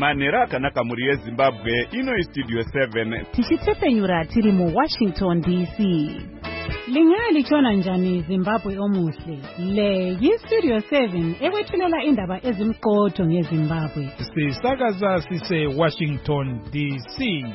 manhero akanaka mhuri yezimbabwe. Ino Studio 7 tichitsepenyura tiri muWashington DC. Lingalichona njani Zimbabwe omuhle? Le yiStudio 7 ekwethulela indaba ezimqotho ngeZimbabwe. Sisakaza sise Washington DC.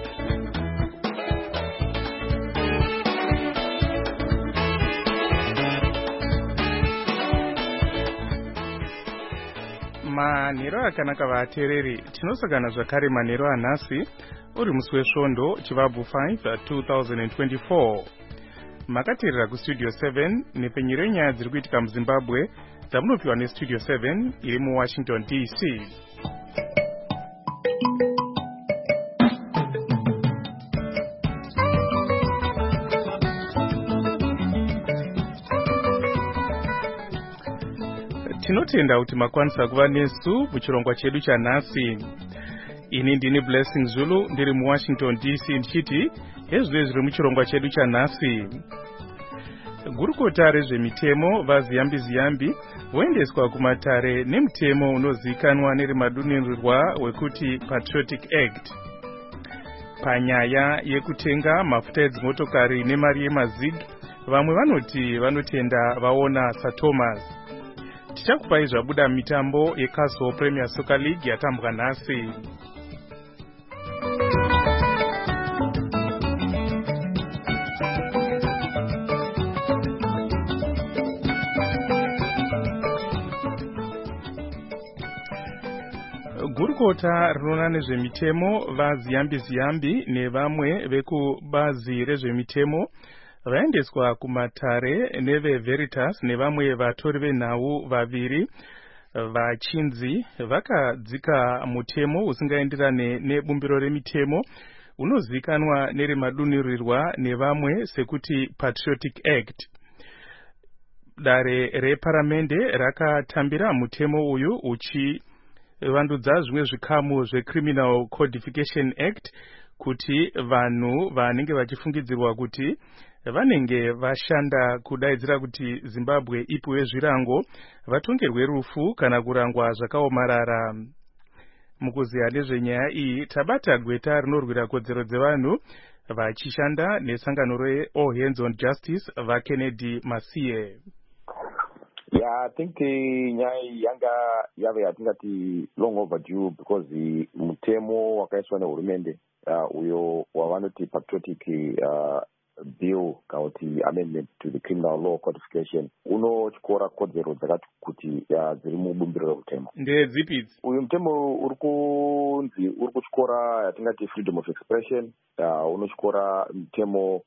Manhero akanaka vateereri, tinosangana zvakare manhero anhasi uri musi wesvondo chivabvu 5 2024. Makateerera kuStudio 7 nepenyero yenyaya dziri kuitika muZimbabwe dzamunopiwa neStudio 7 iri muWashington DC. Tinotenda kuti makwanisa kuva nesu muchirongwa chedu chanhasi. Ini ndini Blessing Zulu ndiri muWashington DC ndichiti ezvo zviri muchirongwa chedu chanhasi. Gurukota rezvemitemo vaZiyambi voendeswa kumatare nemutemo unozivikanwa nerimadunhurirwa wekuti Patriotic Act. Panyaya yekutenga mafuta edzimotokari nemari yemazig, vamwe vanoti vanotenda vaona saThomas. Tichakupai zvabuda mitambo yeCastle Premier Soccer League yatambwa nhasi. Gurukota rinoona nezvemitemo vaZiyambi nevamwe vekubazi rezvemitemo vaendeswa kumatare neveVeritas nevamwe vatori venhau vaviri vachinzi vakadzika mutemo usingaenderane nebumbiro remitemo unozivikanwa nerimadunhurirwa nevamwe sekuti Patriotic Act. Dare reparamende rakatambira mutemo uyu uchivandudza zvimwe zvikamu zveCriminal Codification Act kuti vanhu vanenge vachifungidzirwa kuti vanenge vashanda kudaidzira kuti Zimbabwe ipiwe zvirango vatongerwe rufu kana kurangwa zvakaomarara. Mukuziya nezvenyaya iyi tabata gweta rinorwira kodzero dzevanhu vachishanda nesangano reAll Hands on Justice vaKennedy Masiye. Yeah, I think nyaya yanga yave yatingati long overdue because mutemo wakaiswa nehurumende uyo wavanoti Patriotic bill kana kuti amendment to the criminal law codification unotyora kodzero dzakati kuti dziri mubumbiro remutemo. Ndedzipi idzi? Uyu mutemo uri kutyora yatingati freedom of expression, unotyora mutemo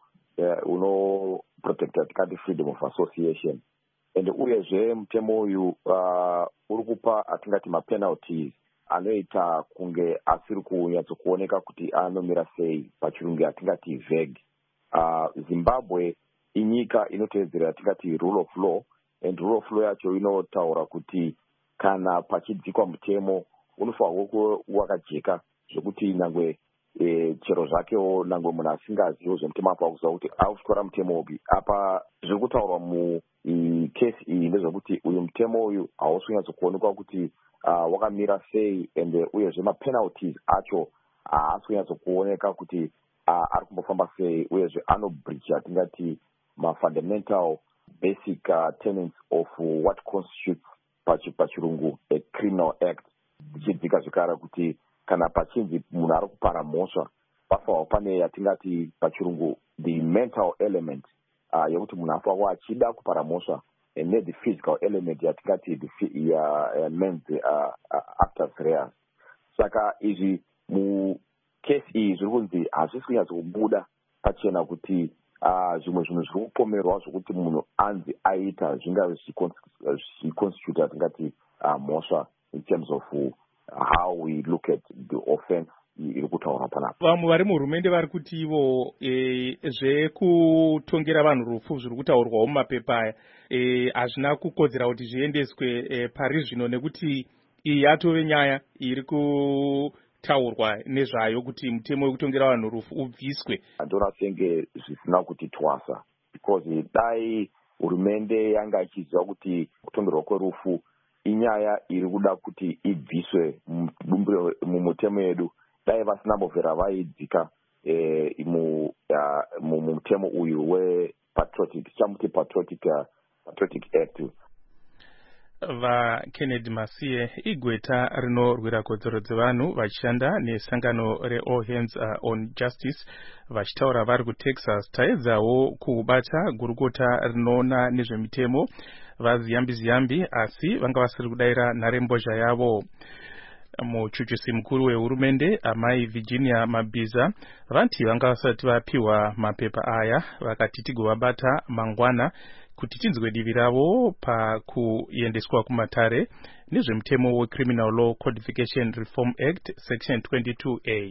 unoprotecta yatingati freedom of association, and uyezve mutemo uyu uri kupa atingati mapenalties anoita kunge asiri kunyatsokuoneka kuti anomira sei, pachirungu atingati vague. Zimbabwe inyika inoteedzera yatingati rule of law, and rule of law yacho inotaura kuti kana pachidzikwa mutemo unofanirwa kuva wakajeka zvekuti nangwe chero zvakewo nangwe munhu asingazivo zvemutemo apa kuziva kuti akutyora mutemo upi. Apa zviri kutaurwa mukesi iyi ndezvekuti uyu mutemo uyu hausi kunyatsokuonekwa kuti wakamira sei, and uyezve mapenalties acho haasi kunyatsokuoneka kuti ari kumbofamba sei, uyezve anobreach atingati mafundamental basic tenets of what constitutes pachirungu a criminal act, ichidzika zvekare kuti kana pachinzi munhu ari kupara mhosva pafanirwa pane yatingati pachirungu the mental element yekuti munhu afanirwa achida kupara mhosva, and the physical element yatingati the men's actus reus. Saka izvi mukesi iyi zviri kunzi hazvisi kunyatsokubuda pachena kuti zvimwe zvinhu zviri kupomerwa zvokuti munhu anzi aita zvingave zvichiconstitute yatingati mhosva in terms of how we look at the offense iri kutaura panapa. Vamwe vari muhurumende vari kuti ivo zvekutongera vanhu rufu zviri kutaurwawo mumapepa aya hazvina kukodzera kuti zviendeswe pari zvino, nekuti iyi yatove nyaya iri kutaurwa nezvayo kuti mutemo wekutongera vanhu rufu ubviswe. Handona senge zvisina kuti twasa, because dai hurumende yanga ichiziva kuti kutongerwa kwerufu inyaya iri kuda kuti ibviswe mumutemo yedu. Dai vasinambobvera vaidzika mumutemo uyu wepatriotic, tichamuti patriotic act. VaKennedy Masiye, igweta rinorwira kodzero dzevanhu vachishanda nesangano reAll Hands on Justice vachitaura vari kuTexas taedzawo kubata gurukota rinoona nezvemitemo vaziyambi asi vanga vasiri kudaira nharembozha yavo. Muchuchusi mukuru wehurumende amai Virginia Mabhiza vanti vanga vasati vapiwa mapepa aya vakati tigovabata mangwana kuti tinzwe divi ravo pakuendeswa kumatare nezvemutemo weCriminal Law Codification Reform Act Section 22A.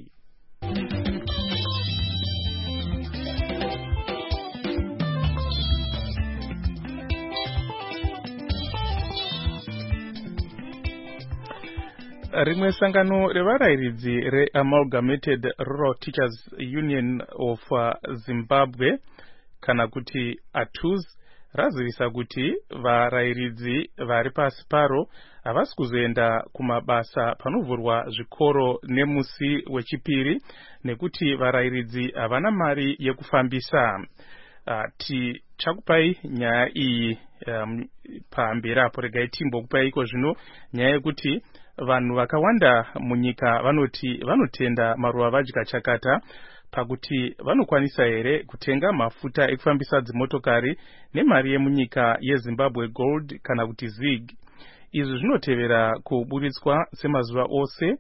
Rimwe sangano revarairidzi reAmalgamated Rural Teachers Union of Zimbabwe kana kuti ATUZ razivisa kuti varairidzi vari pasi paro havasi kuzoenda kumabasa panovhurwa zvikoro nemusi wechipiri nekuti varairidzi havana mari yekufambisa. Tichakupai nyaya iyi pamberi apo. Regai timbokupai iko zvino nyaya yekuti vanhu vakawanda munyika vanoti vanotenda maruva vadya chakata pakuti vanokwanisa here kutenga mafuta ekufambisa dzimotokari nemari yemunyika yeZimbabwe Gold kana kuti ZIG. Izvi zvinotevera kuburitswa semazuva ose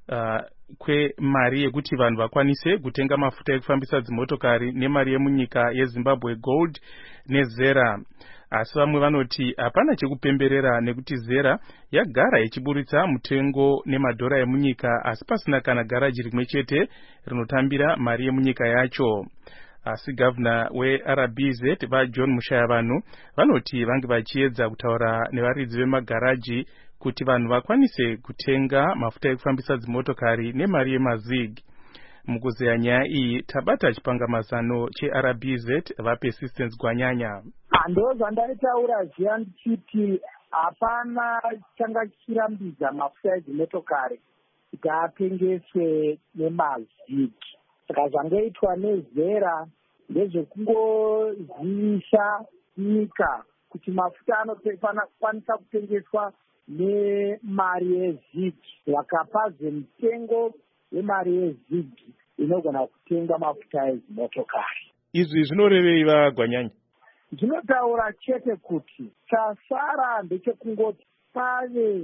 kwemari yekuti vanhu vakwanise kutenga mafuta ekufambisa dzimotokari nemari yemunyika yeZimbabwe Gold neZera. Asi vamwe vanoti hapana chekupemberera nekuti Zera yagara ichiburitsa mutengo nemadhora emunyika asi pasina kana garaji rimwe chete rinotambira mari yemunyika yacho. Asi gavana weRBZ vaJohn Mushayavanhu vanoti vange vachiedza kutaura nevaridzi vemagaraji kuti vanhu vakwanise kutenga mafuta ekufambisa dzimotokari nemari yemazig. Mukuzeya nyaya iyi tabata chipangamazano cheRBZ vaPersistence Gwanyanya. Ndo zvandaitaura zviya ndichiti hapana changa chirambidza mafuta edzimotokari kuti atengeswe nemazig. Saka zvangoitwa neZera ndezvekungozivisa nyika kuti mafuta anokwanisa kutengeswa nemari yezig, vakapaze mutengo wemari yezig inogona kutenga mafuta edzimotokari. Izvi zvinorevei vaGwanyanya? Ndinotaura chete kuti chasara ndechekungoti pave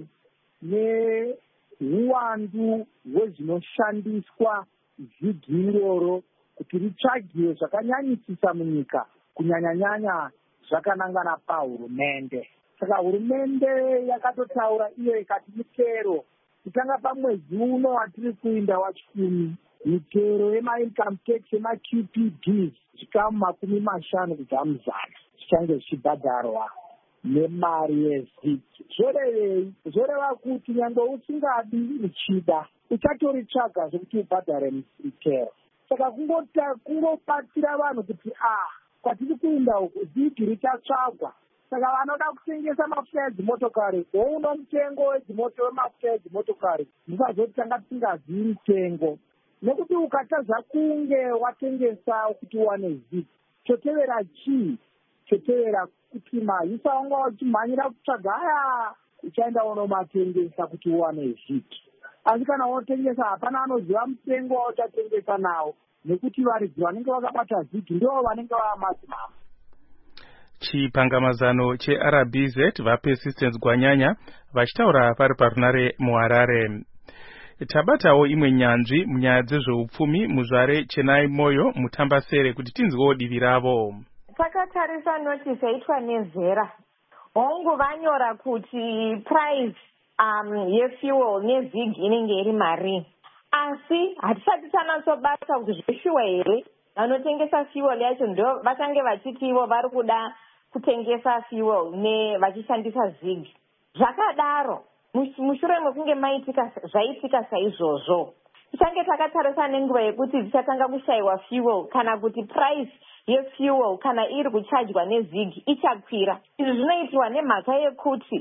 neuwandu hwezvinoshandiswa zigi iroro kuti ritsvagiwe zvakanyanyisisa munyika, kunyanyanyanya zvakanangana pahurumende. Saka hurumende yakatotaura iyo ikati mitero kutanga pamwedzi uno watiri kuinda wachikumi, mitero yemaincome tax yemaQPD zvikamu 50 kubva muzana zvichange zvichibhadharwa nemari yezig. Zvorevei? Zvoreva kuti nyangwe usingadi uchida uchatoritsvaga zvekuti ubhadhare mitero. Saka kungobatsira vanhu kuti kwatiri kuinda uku zigi richatsvagwa. Saka vanoda kutengesa mafuta edzimotokari wouno mutengo wemafuta edzimotokari musazoti tanga tisingazivi mutengo, nekuti ukatadza kunge watengesa kuti uwane zigi, chotevera chii? Chotevera kuti mahisa wanga uchimhanyira kutsvaga uchaenda unomatengesa kuti uwane zigi. Asi kana unotengesa hapana anoziva mutengo wauchatengesa nawo, nekuti varidzi vanenge vakabata zigi ndivo vanenge vamadzimama. Chipangamazano cheRBZ vaPersistence Gwanyanya vachitaura vari parunare muHarare. Tabatawo imwe nyanzvi munyaya dzezveupfumi muzvare Chenai Moyo mutambasere kuti tinzwewo divi ravo. Takatarisa notisi yaitwa neZera. Hongu vanyora kuti price yefuel nezig inenge iri mari. Asi hatisati tanatsobata kuti zveshuwa here vanotengesa fuel yacho ndo vachange vachiti ivo vari kuda kutengesa fuel vachishandisa zig. Zvakadaro mushure mekunge zvaitika saizvozvo tichange takatarisa nenguva yekuti dzichatanga kushayiwa fuel kana kuti price yefuel kana iri kuchajwa nezig ichakwira. Izvi zvinoitirwa nemhaka yekuti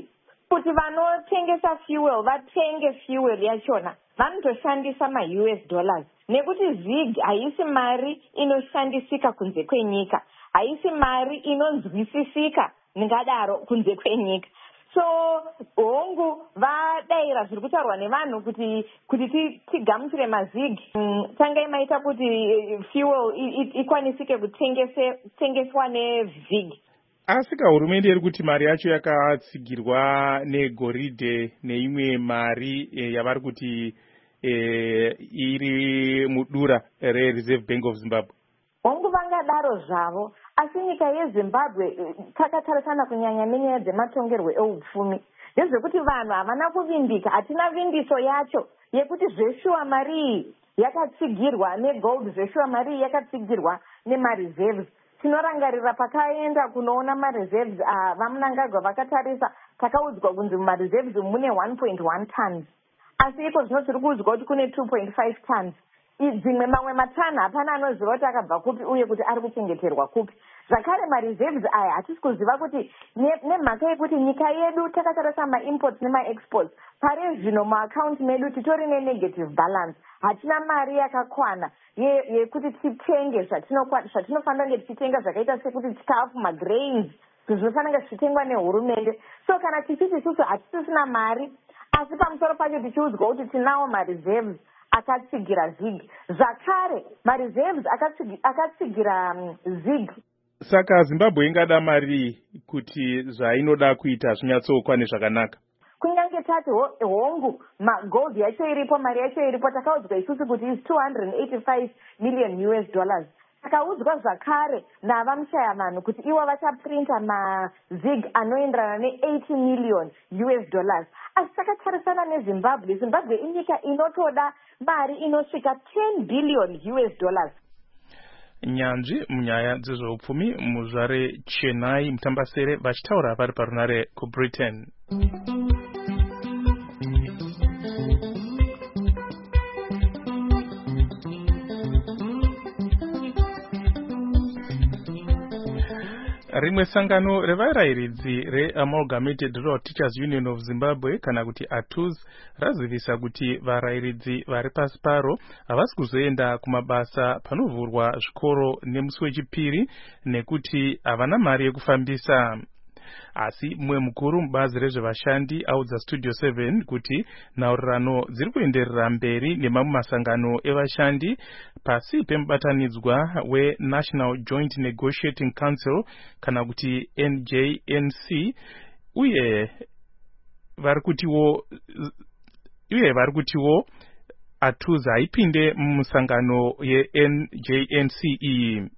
kuti vanotengesa fuel vatenge fuel yachona vanotoshandisa ma-US dollars, nekuti ZiG haisi mari inoshandisika kunze kwenyika, haisi mari inonzwisisika ningadaro kunze kwenyika. So hongu vadaira zviri kutaurwa nevanhu kuti tigamuchire maZiG, tangai maita kuti fuel ikwanisike kutengeswa neZiG. Asi hurumende iri kuti mari yacho yakatsigirwa negoridhe neimwe mari yavari kuti iri mudura reReserve Bank of Zimbabwe. Hongu vangadaro zvavo, asi nyika yeZimbabwe takatarisana kunyanya nenyaya dzematongerwo eupfumi ndezvekuti vanhu havana kuvimbika. Hatina vimbiso yacho yekuti zveshuwa mari iyi yakatsigirwa negold, zveshuwa mari iyi yakatsigirwa nemareserves. Tinorangarira pakaenda kunoona mareserves vamunangagwa vakatarisa, takaudzwa kunzi mumareserves mune 1.1 tons, asi iko zvino tiri kuudzwa kuti kune 2.5 tons. Dzimwe mamwe matana hapana anoziva kuti akabva kupi uye kuti ari kuchengeterwa kupi. Zvakare mareserves aya hatisi kuziva kuti nemhaka yekuti nyika yedu takatarisa maimports nemaexports, pari zvino muaccount medu titori nenegative balance. Hatina mari yakakwana yekuti titenge zvatinofanira kunge tichitenga zvakaita sekuti chikafu, magrains, zvinofanira tichitengwa nehurumende. So kana tichiti isusu hatisisina mari, asi pamusoro pacho tichiudzwa kuti tinawo mareserves akatsigira ZiG. Zvakare mareserves akatsigira ZiG. Saka Zimbabwe ingada mari kuti zvainoda kuita zvinyatsokwane zvakanaka. Kunyange tati hongu gold yacho iripo, mari yacho iripo, takaudzwa isusu kuti is 285 million US dollars. Takaudzwa zvakare navamushaya vanhu kuti ivo vachaprinta maZiG anoenderana ne80 million US dollars. Asi takatarisana neZimbabwe, Zimbabwe inyika inotoda mari inosvika 10 billion US dollars. Nyanzvi munyaya dzezveupfumi muzvare Chennai Mutambasere vachitaura vari parunare kuBritain. Rimwe sangano revarairidzi reAmalgamated Rural Teachers Union of Zimbabwe kana kuti ATUZ razivisa kuti varairidzi vari pasi paro havasi kuzoenda kumabasa panovhurwa zvikoro nemusi wechipiri nekuti havana mari yekufambisa. Asi mumwe mukuru mubazi rezvevashandi audza Studio 7 kuti nhaurirano dziri kuenderera mberi nemamwe masangano evashandi pasi pemubatanidzwa weNational Joint Negotiating Council kana kuti NJNC, uye vari kutiwo ATUZ haipinde mumusangano yeNJNC iyi.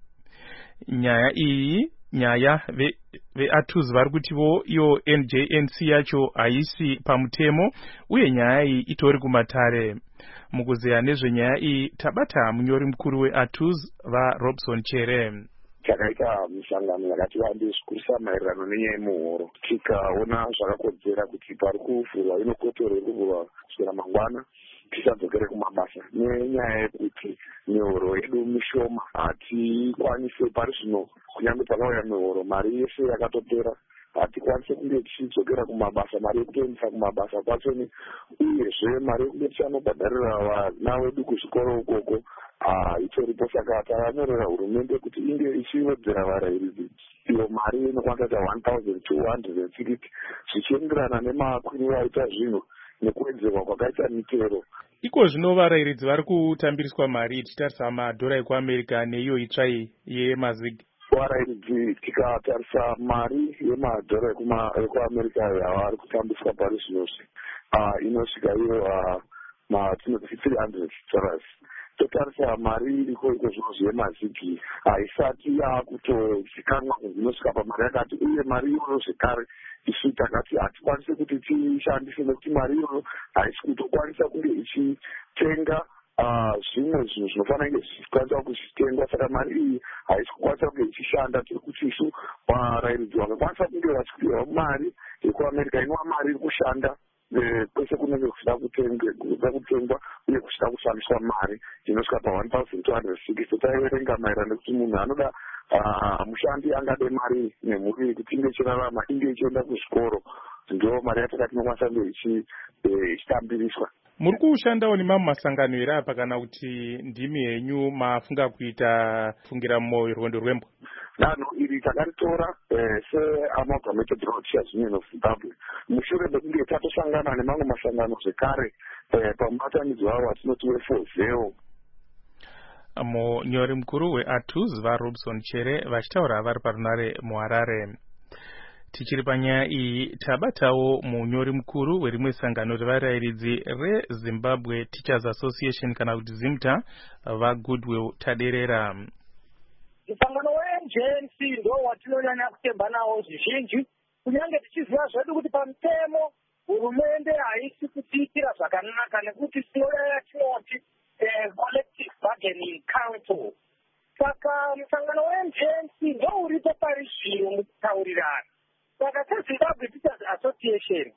Nyaya veATUZ vari kutiwo iyo NJNC yacho haisi pamutemo uye nyaya iyi itori kumatare. Mukuzeya nezvenyaya iyi tabata munyori mukuru weATUZ vaRobson Chere. Takaita misangano yakati wandei zvikurisa maererano nenyaya yemuhoro, tikaona zvakakodzera kuti pari kuvhurwa inokotora kuvhurwa kuswera mangwana tisadzokere kumabasa nenyaya yekuti mihoro yedu mishoma, hatikwanise pari zvino kunyange pakauya mihoro mari yese yakatopera, hatikwanise kunge tichidzokera kumabasa, mari yekutoendesa kumabasa kwachoni, uyezve mari yekuti tichanobhadharira vana vedu kuzvikoro ukoko itoripo. Saka takanyorera hurumende kuti inge ichiwedzera varairidzi iyo mari inokwanisa kuita 1,260 zvichienderana nemakwiriro aita zvinhu nekuwedzerwa kwakaita mitero. Iko zvino varairidzi vari kutambiriswa mari tichitarisa madhora ekuAmerica neiyo itsva yemaZiG. Varairidzi tikatarisa mari yemadhora ekuAmerica yavari kutambiswa pari zvinozvi inosvika iyo matinoti $300. Totarisa mari iriko zvinozvi yemaZiG haisati yakutozikanwa inosvika pamari yakati, uye mari iyoyo zvekare isu takati hatikwanise kuti tishandise nekuti mari iyoyo haisi kutokwanisa kunge ichitenga zvimwe zvinhu zvinofanira kunge zvichikwanisa kuzvitengwa. Saka mari iyi haisi kukwanisa kunge ichishanda. Tiri kuti isu varairidzi vakakwanisa kunge vachipiwa mari yekuAmerica inova mari iri kushanda kwese kunenge kuchida kutengwa uye kuchida kushandiswa mari inosvika pa1,260. Taiverenga maererano nekuti munhu anoda mushandi angade mari nemhuri kuti inge ichirarama, inge ichienda kuzvikoro, ndo mari yatakati inokwanisa kunge ichitambiriswa. Muri kushandawo nemamwe masangano here apa kana kuti ndimi henyu mafunga fungira murwendo rwembwa? Danho iri takaritora seAmalgamated Roadshers Union of Zimbabwe mushure mekunge tatosangana nemamwe masangano zvekare pamubatanidzo wavo watinoti weFozeo. Munyori mukuru weATUZ vaRobson Chere vachitaura vari parunare muHarare. Tichiri panyaya iyi tabatawo munyori mukuru werimwe sangano revarairidzi reZimbabwe Teachers Association kana kuti ZIMTA vaGoodwill Taderera. Musangano weNJNC ndo watinonyanya kutemba nawo zvizhinji kunyange tichiziva zvedu kuti pamutemo hurumende haisi kutiitira zvakanaka nekuti tinoyaya tinoti collective bargaining council. Saka musangano weNJNC ndo uripo pari zvino mukutaurirana. Saka seZimbabwe Teachers Association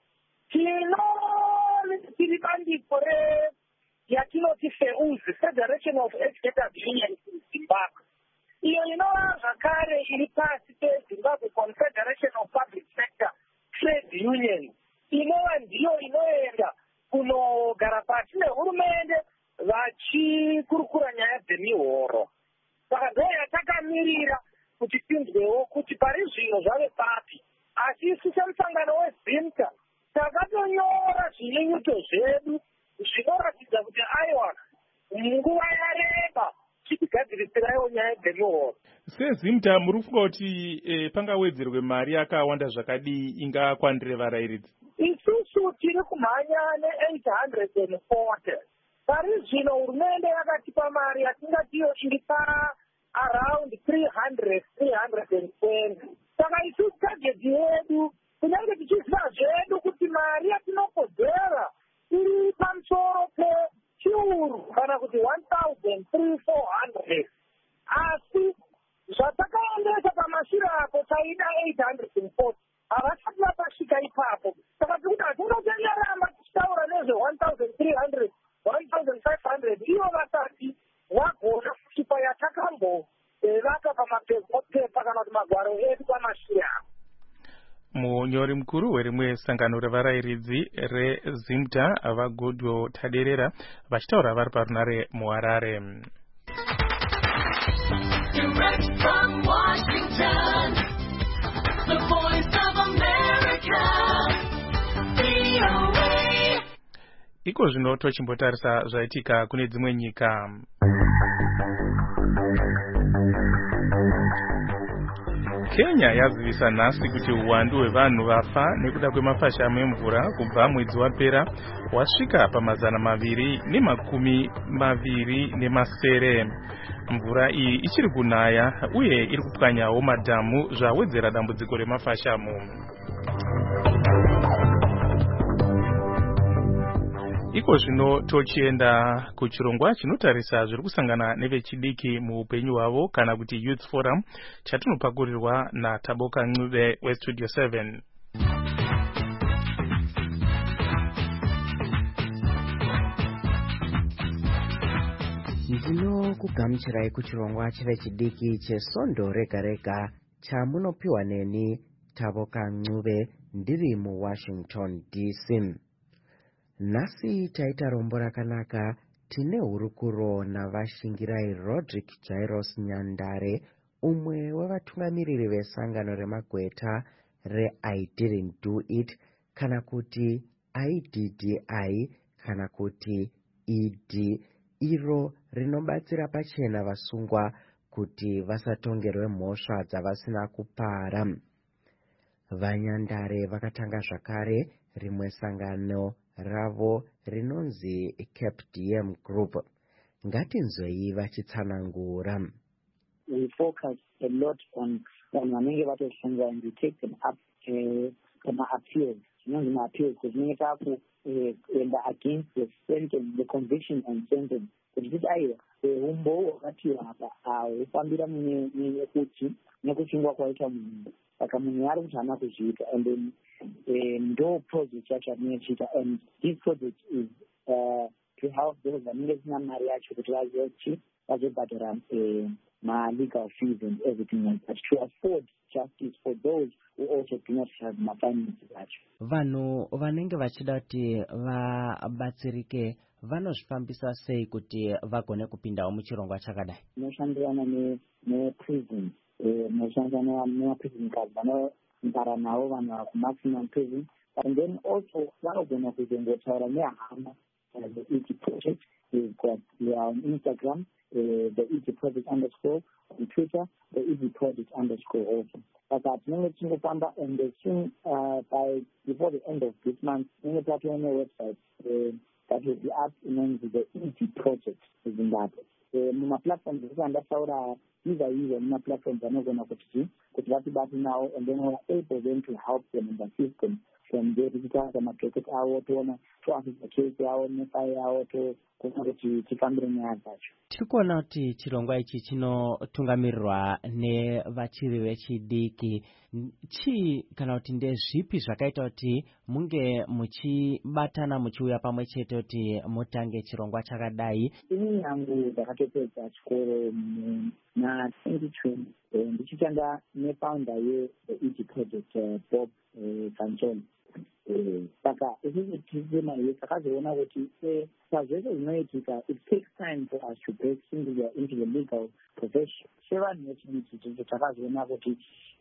tiri bandiko yatinoti FEUZ, Federation of Educators Unions in Zimbabwe, iyo inova zvakare iri pasi peZimbabwe Confederation of Public Sector Trade Unions, inova ndiyo inoenda kunogara pasi nehurumende vachikurukura nyaya dzemihoro. Saka ndo yatakamirira kuti tinzwewo kuti pari zvino zvave papi. Asi isu semusangano weZIMTA takatonyora zvinyunyuto zvedu zvinoratidza kuti aiwa nguva yareba tichigadzirisirawo nyaya dzemihoro. SeZIMTA muri kufunga kuti pangawedzerwe mari yakawanda zvakadii ingakwanire varairidzi? Isusu tiri kumhanya ne840. Pari zvino hurumende yakatipa mari yatingatiyo iri around 300-320. Saka isusu target yedu kunyange tichiziva zvedu kuti mari yatinokodzera iri pamusoro pechiuru kana kuti 1,300-400. Asi zvatakaendesa pamashure apo taida 840 havasati vapasvika ipapo. Saka tikuti hatingotenderamba tichitaura nezve 1,300 1,500 iyo vasati vagona kusvipa yatakambovaka pamapepa kana kuti magwaro edu pamashure apo. Munyori mukuru werimwe sangano revarairidzi reZIMTA vaGoodwill Taderera vachitaura vari parunare muHarare. Direct from Washington, the voice of America, VOA. Iko zvino tochimbotarisa zvaitika kune dzimwe nyika. Kenya yazivisa nhasi kuti uwandu hwevanhu vafa nekuda kwemafashamo emvura kubva mwedzi wapera wasvika pa227. Mvura iyi ichiri kunaya uye iri kupwanyawo madhamu zvawedzera dambudziko remafashamo. Iko zvino tochienda kuchirongwa chinotarisa zviri kusangana nevechidiki muupenyu hwavo kana kuti Youth Forum chatinopakurirwa naTaboka Ncube weStudio 7. Ndinokugamuchirai kuchirongwa chevechidiki cheSondo Rega Rega chamunopiwa neni Taboka Ncube ndiri muWashington DC. Nhasi taita rombo rakanaka tine hurukuro navashingirai Rodrick Jairus Nyandare, umwe wevatungamiriri vesangano remagweta reI Didn't Do It kana kuti IDDI kana kuti ED, iro rinobatsira pachena vasungwa kuti vasatongerwe mhosva dzavasina kupara. Vanyandare vakatanga zvakare rimwe sangano ravo rinonzi Cape DM Group. Ngatinzwei vachitsanangura. We focus a lot on vanenge vatosungwa and we take them up appeals. Appeals because many people and against the sentence, the conviction and sentence. Kuti kuti aiwa umbo wakatiwa apa ufambira kuti nekuchingwa kwaita munhu. Saka munhu ari kuti hana kuzviita and then ndo project yacho atinochiita, and this project is to help those vanenge sina mari yacho kuti vazobhadhara ma legal fees and everything like that, to afford justice for those who also do not have mafinances acho. Vanhu vanenge vachida kuti vabatsirike vanozvifambisa sei kuti vagone kupindawo muchirongwa chakadai? Tinoshandirana neprison, tinoshandirana nemaprison cards vanogara navo vanhu kumaximum prison, and then also vanogona kuzongotaura nehama the EG Project. We've got on Instagram, the EG Project _ on Twitter, the EG Project _ also. But at Pamba, and the soon before the end of this month, on the website that will be up in the EG Project is in that. My platform is under these are my platforms are not going to put that now, and then we're able then to help them in the system. From there, we can make it out to case out, out to tiri kuona kuti chirongwa ichi chinotungamirirwa nevachiri vechidiki. Chii kana kuti ndezvipi zvakaita kuti munge muchibatana muchiuya pamwe chete kuti mutange chirongwa chakadai? Ini yangu ndakatopedza chikoro na2020 ndichitanga nefounder ye-EG Project Bob Kanchoni. Saka isisi tizima hiyo takazoona kuti pazvese zvinoitika it takes time for us to break into the legal profession. Sevanhu vechidiki takazoona kuti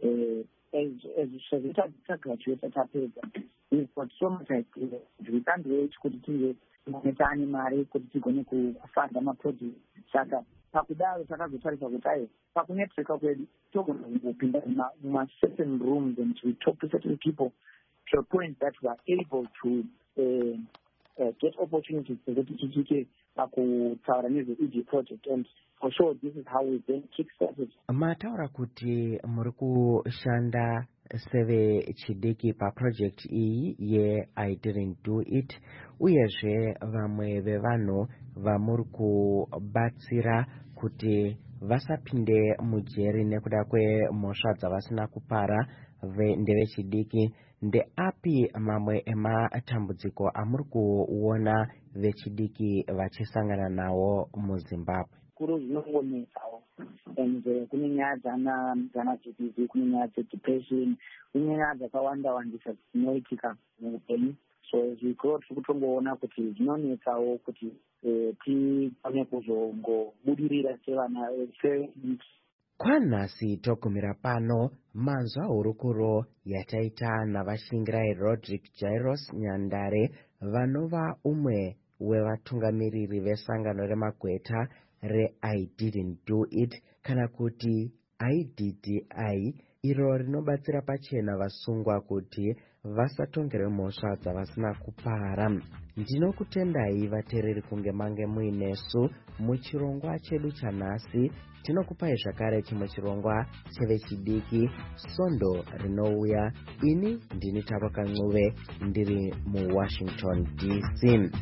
tagraduate tapedza, we've got so much experience. We can't wait kuti tive monetane mari kuti tigone kufanda maproject. Saka pakudaro takazotarisa kuti ayo pakunetworka kwedu togona kupinda muma-certain rooms and we talk to certain people to a point that we are able to get opportunities to get pakutaura nezve-EG Project, and for sure this is how we then kick-started. Mataura kuti muri kushanda sevechidiki paproject iyi ye-I Didn't Do It, uyezve vamwe vevanhu vamuri kubatsira kuti vasapinde mujeri nekuda kwemhosva dzavasina kupara ndevechidiki. Ndeapi mamwe ematambudziko amuri kuona vechidiki vachisangana nawo muZimbabwe? Kuro zvinongonetsawo, and kune nyaya dzana GBV, kune nyaya dzedepression, kune nyaya dzakawanda-wandisa dzinoitika muupenyu. So zvikoro tiri kutongoona kuti zvinonetsawo kuti tikone kuzongobudirira sevana vechidiki. Kwanhasi togumira pano manzwa hurukuro yataita navashingirai Rodrick Jairus Nyandare vanova umwe wevatungamiriri vesangano remagweta re-I Didn't Do It kana kuti IDDI, iro rinobatsira pachena vasungwa kuti vasatongere mhosva dzavasina kupara. Ndinokutendai vateereri kunge mange muinesu muchirongwa chedu chanhasi. Tinokupai zvakare chimwe chirongwa chevechidiki Svondo rinouya. Ini ndini Tavoka Ncube ndiri muWashington DC.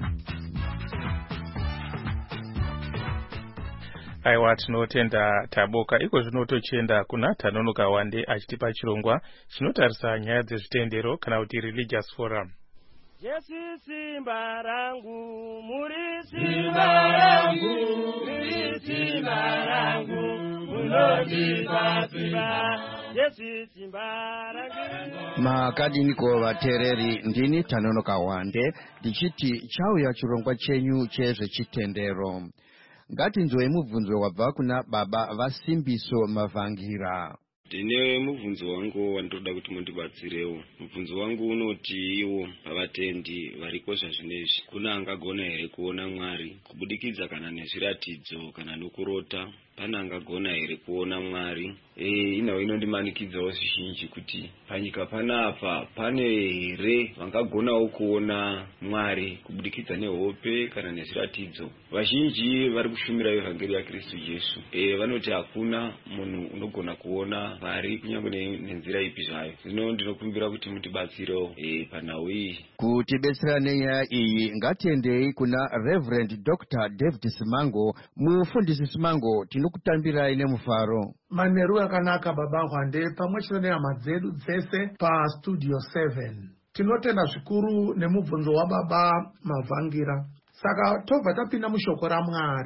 Aiwa, tinotenda Taboka. Iko zvinotochenda kuna Tanonoka Wande achitipa chirongwa chinotarisa nyaya dzezvitendero kana kuti religious forum. Jesu simba rangu, muri simba rangu, muri simba rangu, munondipa simba. Jesu simba rangu. Makadiniko vateereri, ndini Tanonoka Wande ndichiti chauya chirongwa chenyu chezvechitendero. Ngatinzwe mubvunzo wabva kuna baba Vasimbiso Mavangira. Ndine mubvunzo wangu wandoda kuti mundibatsirewo. Mubvunzo wangu unoti iwo pavatendi variko zvazvinezvi kuna angagona here kuona Mwari kubudikidza kana nezviratidzo kana nokurota? Pana angagona here kuona Mwari? Inawo inondimanikidzawo zvizhinji kuti panyika panapa pane here vangagonawo kuona Mwari kubudikidza nehope kana nezviratidzo? Vazhinji vari kushumira evhangeri yaKristu Jesu vanoti hakuna munhu unogona kuona Mwari kunyange nenzira ipi zvayo. Zvino ndinokumbira kuti mutibatsirewo panhau iyi. Kutibetsera nenyaya iyi ngatiendei kuna Reverend Dr. David Simango. Mufundisi Simango, tinokutambirai nemufaro. Manheru akanaka baba Wande pamwe chete nehama dzedu dzese pastudio 7. Tinotenda zvikuru nemubvunzo wababa Mavangira. Saka tobva tapinda mushoko raMwari.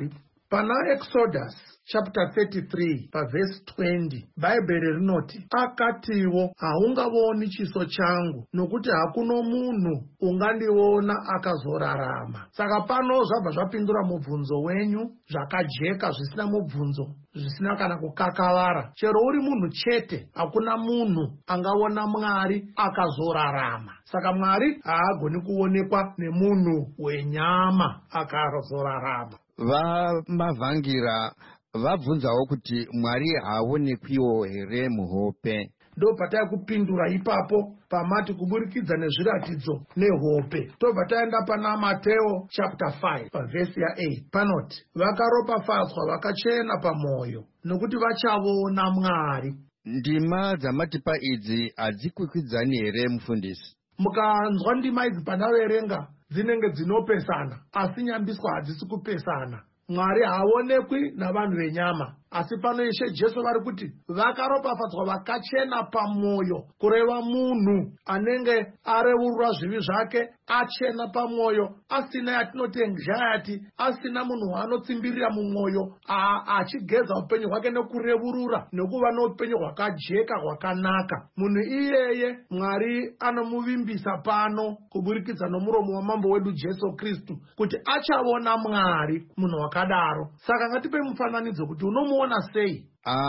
Pana Exodus chapter 33 verse 20 Bhaibheri rinoti, akatiwo haungavoni chiso changu nokuti hakuno munhu ungandiona akazorarama. Saka pano zvabva zvapindura mubvunzo wenyu zvakajeka, zvisina mubvunzo, zvisina kana kukakavara. Chero uri munhu chete, hakuna munhu angaona Mwari akazorarama. Saka Mwari haagoni kuonekwa nemunhu wenyama akazorarama. Vamavhangira vabvunzawo kuti Mwari haaonekwiwo here muhope. Ndo patai kupindura ipapo pamati kuburikidza nezviratidzo nehope. Tobva taenda pana Mateo chapter 5 verse ya 8 panoti, vakaropafadzwa vakachena pamwoyo nokuti vachavoona Mwari. Ndima dzamatipa idzi hadzikwikwidzani here mufundisi? Mukanzwa ndima idzi pandaverenga dzinenge dzinopesana, asi nyambiswa hadzisi kupesana. Mwari haaonekwi navanhu venyama, asi pano Ishe Jesu vari kuti vakaropafadzwa vakachena pamwoyo, kureva munhu anenge arevurura zvivi zvake achena pamwoyo, asina yatinoti anxiety, asina munhu waanotsimbirira mumwoyo, achigeza upenyu hwake nekurevurura nekuva noupenyu hwakajeka hwakanaka. Munhu iyeye Mwari anomuvimbisa pano kuburikidza nomuromo wamambo wedu Jesu Kristu kuti achavona Mwari munhu wakadaro. Saka ngatipe mufananidzo kuti unomuona sei?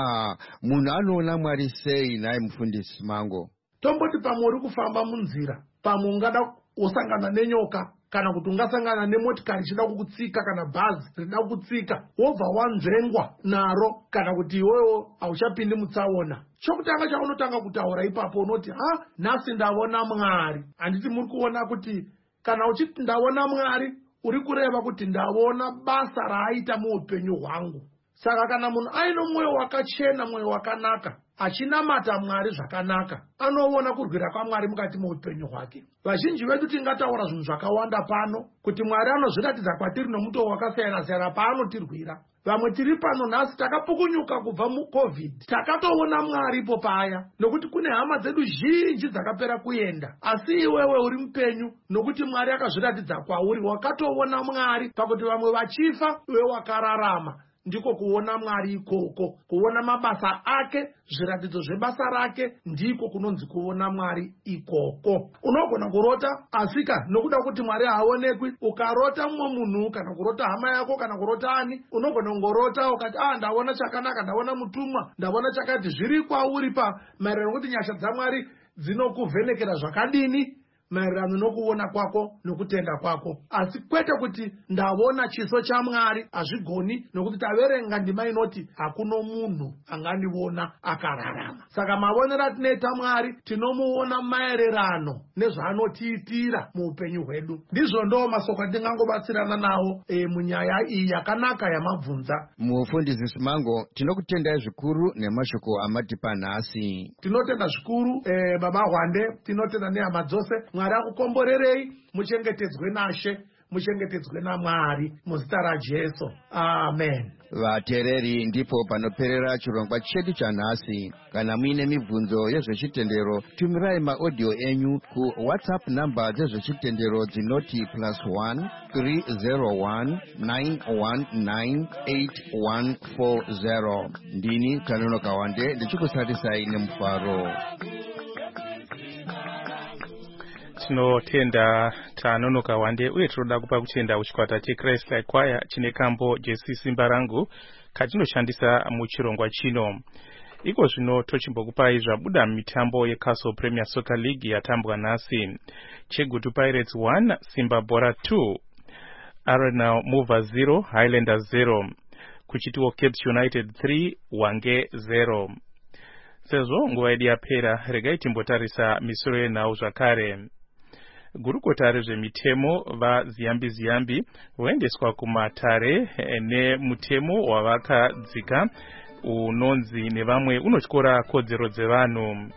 Munhu anoona Mwari sei naye mufundisi mango? Tomboti pamwe uri kufamba munzira, pamwe ungada usangana nenyoka, kana kuti ungasangana nemotikari ichida kukutsika, kana bhazi rida kukutsika, wobva wanzvengwa naro, kana kuti iwewo hauchapindi mutsaona. Chokutanga chaunotanga kutaura ipapo unoti, nhasi ndavona Mwari. Handiti muri kuona kuti kana uchiti ndavona Mwari, uri kureva kuti ndavona basa raaita muupenyu hwangu. Saka kana munhu aino mwoyo wakachena, mwoyo wakanaka, achinamata Mwari zvakanaka, anoona kurwira kwaMwari mukati muupenyu hwake. Vazhinji vedu tingataura zvinhu zvakawanda pano kuti Mwari anozviratidza kwatiri nomutoo wakasiyana-siyana paanotirwira. Vamwe tiri pano nhasi takapukunyuka kubva muCovid, takatoona Mwari ipo paya, nokuti kune hama dzedu zhinji dzakapera kuenda. Asi iwewe uri mupenyu nokuti Mwari akazviratidza kwauri, wakatoona Mwari pakuti vamwe vachifa, iwe wakararama. Ndiko kuona Mwari ikoko, kuona mabasa ake, zviratidzo zvebasa rake, ndiko kunonzi kuona Mwari ikoko. Unogona kurota asika nokuda kuti Mwari haaonekwi, ukarota mumwe munhu, kana kurota hama yako, kana kurota ani, unogona kungorota ukati ndaona chakanaka, ndaona mutumwa, ndaona chakati. Zviri kwauri pa maererano kuti nyasha dzaMwari dzinokuvhenekera zvakadini maererano nokuona kwako nokutenda kwako. Asi kwete kuti ndavona chiso chaMwari, hazvigoni, nokuti taverenga ndima inoti hakuno munhu angandiona akararama. Saka mavonero atinoita Mwari tinomuona maererano nezvaanotiitira muupenyu hwedu. Ndizvo ndo masoko atingangobatsirana nawo munyaya iyi yakanaka yamabvunza. Mufundisi Simango, tinokutendai zvikuru nemashoko amatipa nhasi. Tinotenda zvikuru baba Hwande, tinotenda nehama dzose. Mwari akukomborerei, muchengetedzwe naShe, muchengetedzwe naMwari muzita raJesu. Amen. Vateereri, ndipo panoperera chirongwa chedu chanhasi. Kana muine mibvunzo yezvechitendero, tumirai maaudio enyu ku WhatsApp namba dzezvechitendero dzinoti +1 301 919 8140. Ndini Kanonoka Wande ndichikusatisai nemufaro. Tinotenda Tanonoka Wande uye tinoda kupa kutenda kuchikwata cheChrist Like Choir chine kambo Jesu Simba Rangu katinoshandisa muchirongwa chino. Iko zvino tochimbokupai zvabuda mitambo yeCastle Premier Soccer League yatambwa nhasi. Chegutu Pirates 1, Simba Bora 2, Arsenal Movers 0, Highlanders 0, kuchitiwo Cape United 3, Wange 0. Sezvo nguva yedu yapera, regai timbotarisa misoro yenhau zvakare. Gurukota rezvemitemo vaZiyambi voendeswa kumatare nemutemo wavakadzika unonzi nevamwe unotyora kodzero dzevanhu.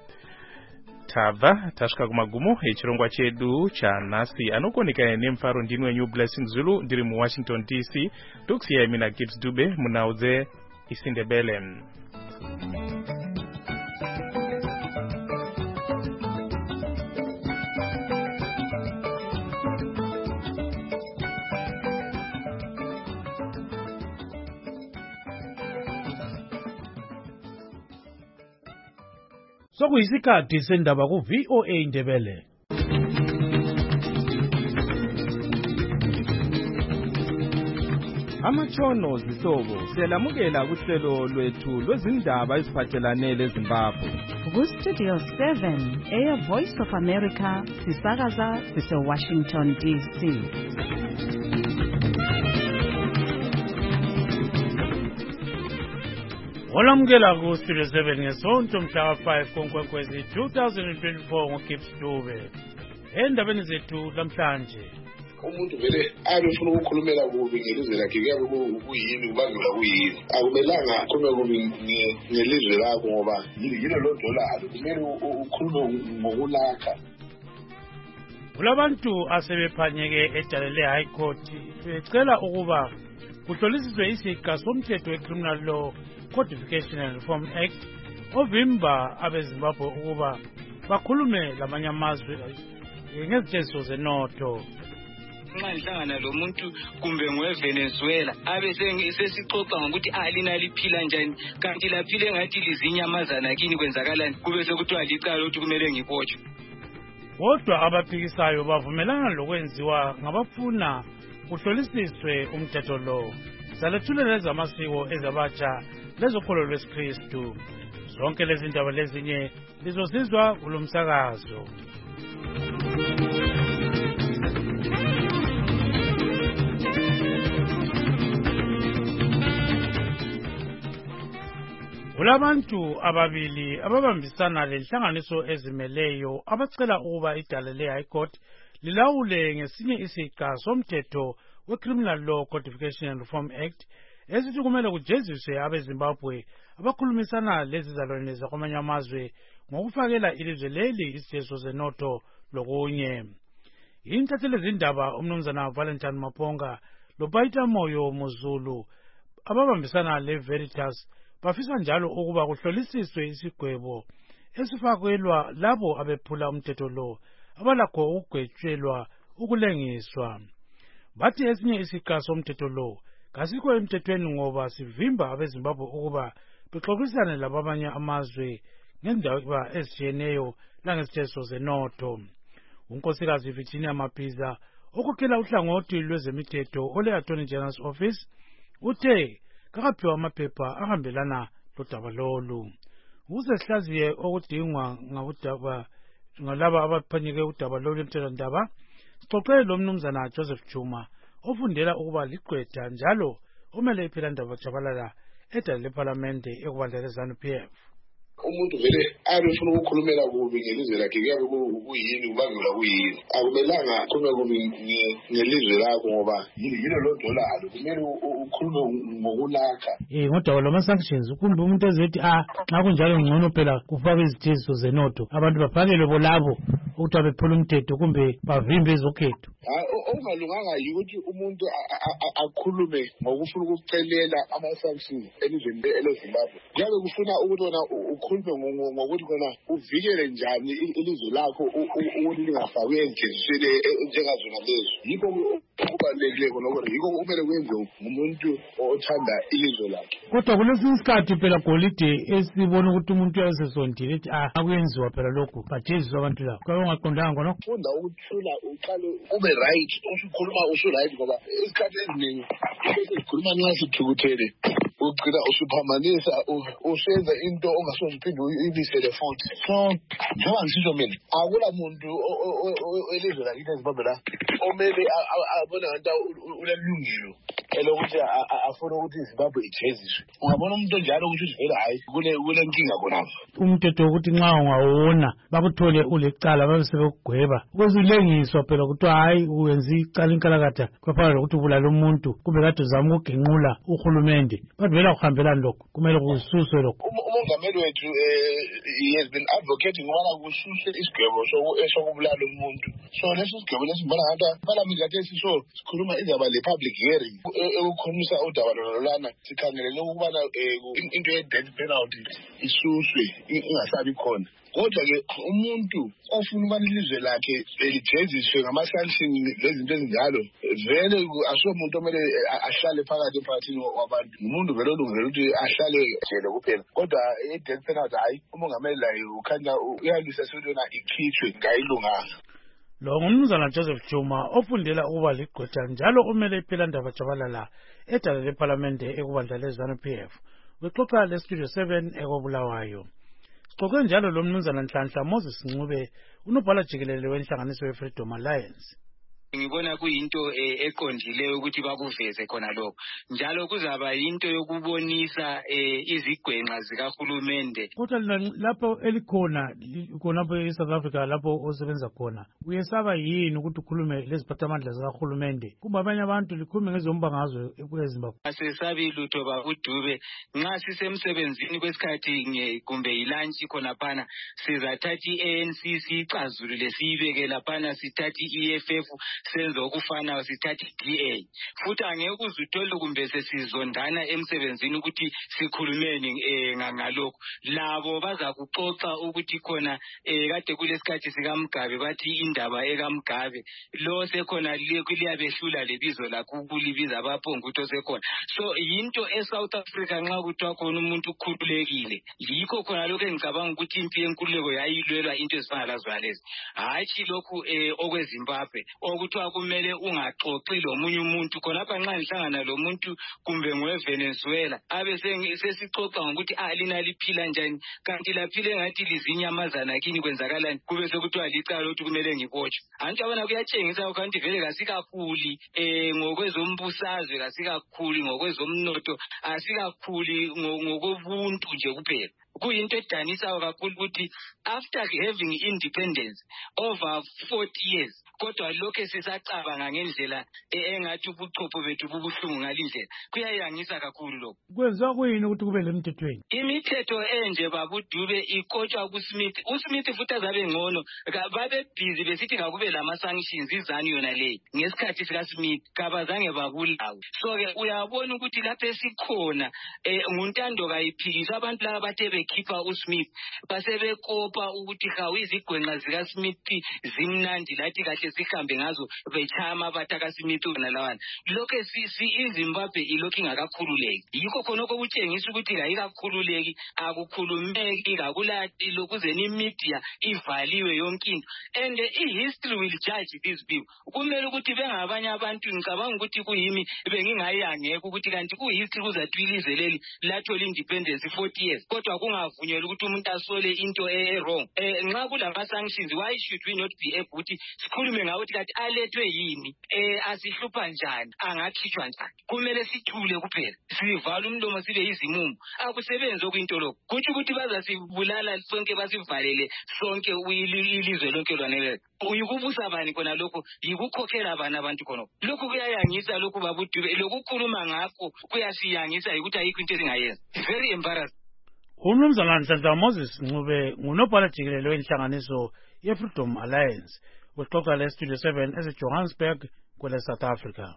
Tabva tasvika kumagumo echirongwa chedu chanhasi. Anokoneka nemufaro ndini wenyu Blessing Zulu, ndiri muWashington DC. Ndokusiyai mina Gibbs Dube munhau dzeIsindebele. Sokuyisikhathi sendaba ku VOA Ndebele. Amatshono zihlobo siyalamukela kuhlelo lwethu lwezindaba eziphathelane leZimbabwe. Ku-Studio 7 Air Voice of America sisakaza sise-Washington DC. Olamukela ku-Studio 7 ngesonto mhla 5 koNkwenkwezi 2024 ngoGibbs Dube. Endabeni zethu namhlanje umuntu vele abefuna ukukhulumela kubi ngelizwe lakhe kuyabe kuyini kubangela kuyini akumelanga akhulume kubi ngelizwe lakho ngoba yilo lo dollar kumele ukhulume ngokulakha. kulabantu asebephanyeke edale le-High Court becela ukuba kuhlolisiswe isiga somthetho we-Criminal Law Codification and Reform Act ovimba abeZimbabwe ukuba bakhulume lamanye amazwe ngezithenjiso zenotho. Nxa ngihlangana lo muntu kumbe ngoweVenezuela abe sesixoxa ngokuthi alina liphila njani kanti laphile ngathi lizinyamazana kini kwenzakalani kube sekuthiwa licala ukuthi kumele ngibotshwe. Kodwa abaphikisayo bavumelana lokwenziwa ngabafuna kuhlolisiswe umthetho lo. Salethulele lezamasiko ezabatsha lezokholo lwesiKristu. Zonke lezi ndaba lezinye lizosizwa kulo msakazo. Kulabantu ababili ababambisana lenhlanganiso ezimeleyo abacela ukuba idale le-High Court lilawule ngesinye isiga somthetho we-Criminal Law Codification and Reform Act esithi kumele kujeziswe abeZimbabwe abakhulumisana lezizalwane zakwamanye amazwe ngokufakela ilizwe leli isithenjiso zenotho lokunye. Intatheli zindaba umnumzana Valentine Maponga loPaita Moyo Muzulu ababambisana leVeritas bafisa njalo ukuba kuhlolisiswe isigwebo esifakelwa labo abephula umthetho lo abalakho ukugwetshelwa ukulengiswa. Bathi esinye isiga somthetho lo kasikho emthethweni ngoba sivimba abeZimbabwe ukuba bexoxisane labamanye amazwe ngendaba ezitshiyeneyo langezithenjiso zenotho. Unkosikazi Virginia Mapiza okhokhela uhlangothi lwezemithetho ole-Attorney General's Office uthe kakaphiwa amaphepha ahambelana lodaba lolu. Ukuze sihlaziye okudingwa ngalaba abaphanyeke udaba lolu emthethwandaba, sixoxe lo mnumzana Joseph Chuma ofundela ukuba ligqwetha njalo omele iphilandaba Jabalala edale lephalamende ekubandla le-ZANU-PF. Umuntu vele abefuna ukukhulumela kubi ngelizwe lakhe kuyabe kuyini kubangela kuyini akumelanga akhulume kubi ngelizwe lakho ngoba yilo lo dollar kumele ukhulume ngokulakha. Ngodaba lwama-sanctions kumbe umuntu ezethi nxa kunjalo ngcono phela kufakwe izithenjiso zenotho abantu baphakelwe bolabo ukuthi abephula umthetho kumbe bavimbe ezokhetho. Okungalunganga yikuthi umuntu akhulume ngokufuna ukucelela ama-sanctions elizweni leZimbabwe. Kuyabe kufuna ukuthi wona ukhulume ngokuthi khona uvikele njani ilizwe lakho ukuthi lingafakwe ezithenjisweni njengazona lezo. Yikho kubalulekile khona ukuthi yikho kumele kwenziwe ngumuntu othanda ilizwe lakhe. Kodwa kulesinye isikhathi phela golide esibona ukuthi umuntu uyasesondile ethi akuyenziwa phela lokhu bajeziswe abantu labo. Kwabe ungaqondanga khona funda ukuthula uqale ube right usukhuluma usu-right ngoba isikhathi eziningi sikhuluma nxa sithukuthele ugcina usuphamanisa usenza into ongasoze uphinde uyibisele futhi. So njengoba ngisisho mina akula muntu elizwe lakithi eZimbabwe la omele abone ngathi ulelungelo elokuthi afuna ukuthi iZimbabwe ijeziswe. Ungabona umuntu njalo ukuthi vele hayi kule nkinga khonapho. Umthetho ukuthi nxa ungawona bakuthole ulecala babe sebekugweba kwezulengiswa phela kuthiwa hayi uyenza icala inkalakatha kwaphela lokuthi ubulala umuntu kumbe kade uzama ukugenqula uhulumende. Bathi vele akuhambelani lokho kumele kususwe lokho. Umongameli wethu he has been advocating ngoba kususwe isigwebo sokubulala umuntu. So leso sigwebo lesibona ngathi parliament lathi sikhuluma izaba le public hearing ekukhulumisa udaba lolana sikhangelele ukubana into ye-death penalty isuswe ingasabi khona. Kodwa-ke umuntu ofuna ukubana ilizwe lakhe lijeziswe ngama-sanction lezinto ezinjalo vele asomuntu omele ahlale phakathini wabantu. Umuntu vele olungele ukuthi ahlale jele kuphela. Kodwa i-death penalty hayi, umongameli laye ukhanya uyalwisa ukuthi yona ikhitshwe ngayilunganga. Lo ngumnumzana Joseph Juma ofundela ukuba ligqwetha njalo umele iPhilandaba Jabalala edala leParlamente ekubandla leZanu PF. Wexoxa leStudio 7 ekobulawayo. Sixoxe njalo lo mnumzana Nhlanhla Moses Ncube unobhala jikelele wenhlanganiso ye-Freedom Alliance. Ngibona kuyinto eqondileyo ukuthi bakuveze khona lokho. Njalo kuzaba yinto yokubonisa izigwenqa zikahulumende. Kodwa lapho elikhona khonapho eSouth Africa lapho osebenza khona, uyesaba yini ukuthi ukhulume leziphathamandla zikahulumende? Kuba abanye abantu likhulume ngezombangazwe eZimbabwe. Asesabi lutho babudube nxa sisemsebenzini kwesikhathi kumbe ilunch khona phana sizathatha iANC sicazulule siyibeke laphana sithatha iEFF senzo okufana sithatha iDA. Futhi angeke uzithole kumbe sesizondana emsebenzini ukuthi sikhulumeni ngalokho. Labo bazakuxoxa ukuthi khona kade kulesikhathi sikaMgabe bathi indaba ekaMgabe lo sekhona kuliyabehlula lebizo lakho ukulibiza abaphongo ukuthi osekhona. So yinto eSouth Africa nxa kuthiwa khona umuntu ukhululekile. Yikho khona lokho engicabanga ukuthi impi yenkululeko yayilwelwa into ezifana lazwalezi. Hatshi lokhu okweZimbabwe okuthiwa kumele ungaxoxi lomunye umuntu khonapha nxa ngihlangana lomuntu kumbe ngoweVenezuela abe sesixoxa ngokuthi lina liphila njani kanti laphile ngathi lizinyamazana kini kwenzakalani kube sekuthiwa licala ukuthi kumele ngibotshwe. Anjabana kuyatshengisa ukuthi vele kasikakhuli ngokwezombusazwe kasikakhuli ngokwezomnotho asikakhuli ngokobuntu nje kuphela. Kuyinto edanisayo kakhulu ukuthi after having independence over 40 years kodwa lokho sisacabanga ngendlela engathi ubuchopho bethu bubuhlungu ngalindlela kuyayangisa kakhulu lokho. Kwenziwa kuyini ukuthi kube lemthethweni? Imithetho enje babudube ikotshwa kuSmith. uSmith futhi azabe ngcono babe busy besithi ngakube lama sanctions izani yona le ngesikhathi sikaSmith kabazange babulawe. So ke uyabona ukuthi lapho esikhona nguntando kayiphikisa abantu laba bathe bekhipha uSmith basebekopa ukuthi hawu izigwenqa zikaSmith zimnandi lathi kahle sihambe ngazo bechama bataka Smith nalawana. Lokho iZimbabwe ilokhu ingakakhululeki. Yikho khona okutshengisa ukuthi ayikakhululeki akukhulumeki kakulati lokuze ni media ivaliwe yonke into. And history will judge these people. Kumele ukuthi bengabanye abantu ngicabanga ukuthi kuyimi bengingayangeke ukuthi kanti kuhistory kuzatwilizwe leli lathola independence 40 years. Kodwa kungavunyelwa ukuthi umuntu asole into wrong. Nxa kulama sanctions why should we not be able ukuthi sikhulume ngawuthi kanti alethwe yini asihlupha njani angakhitshwa njani. Kumele sithule kuphela sivala umlomo sibe izimumu akusebenzi okuyinto lokho kuthi ukuthi bazasibulala sonke basivalele sonke ilizwe lonke lwanele. Uyikubusa bani khona lokho yikukhokhela abana abantu khona lokho kuyayangisa lokho babudube lokukhuluma ngakho kuyasiyangisa ukuthi ayikho into ezingayenza. Very embarrassing. Umnumzana Nhlanhla Moses Ncube ngunobhala jikelele wenhlanganiso ye-Freedom Alliance wexoxa leStudio 7 eseJohannesburg kwele South Africa.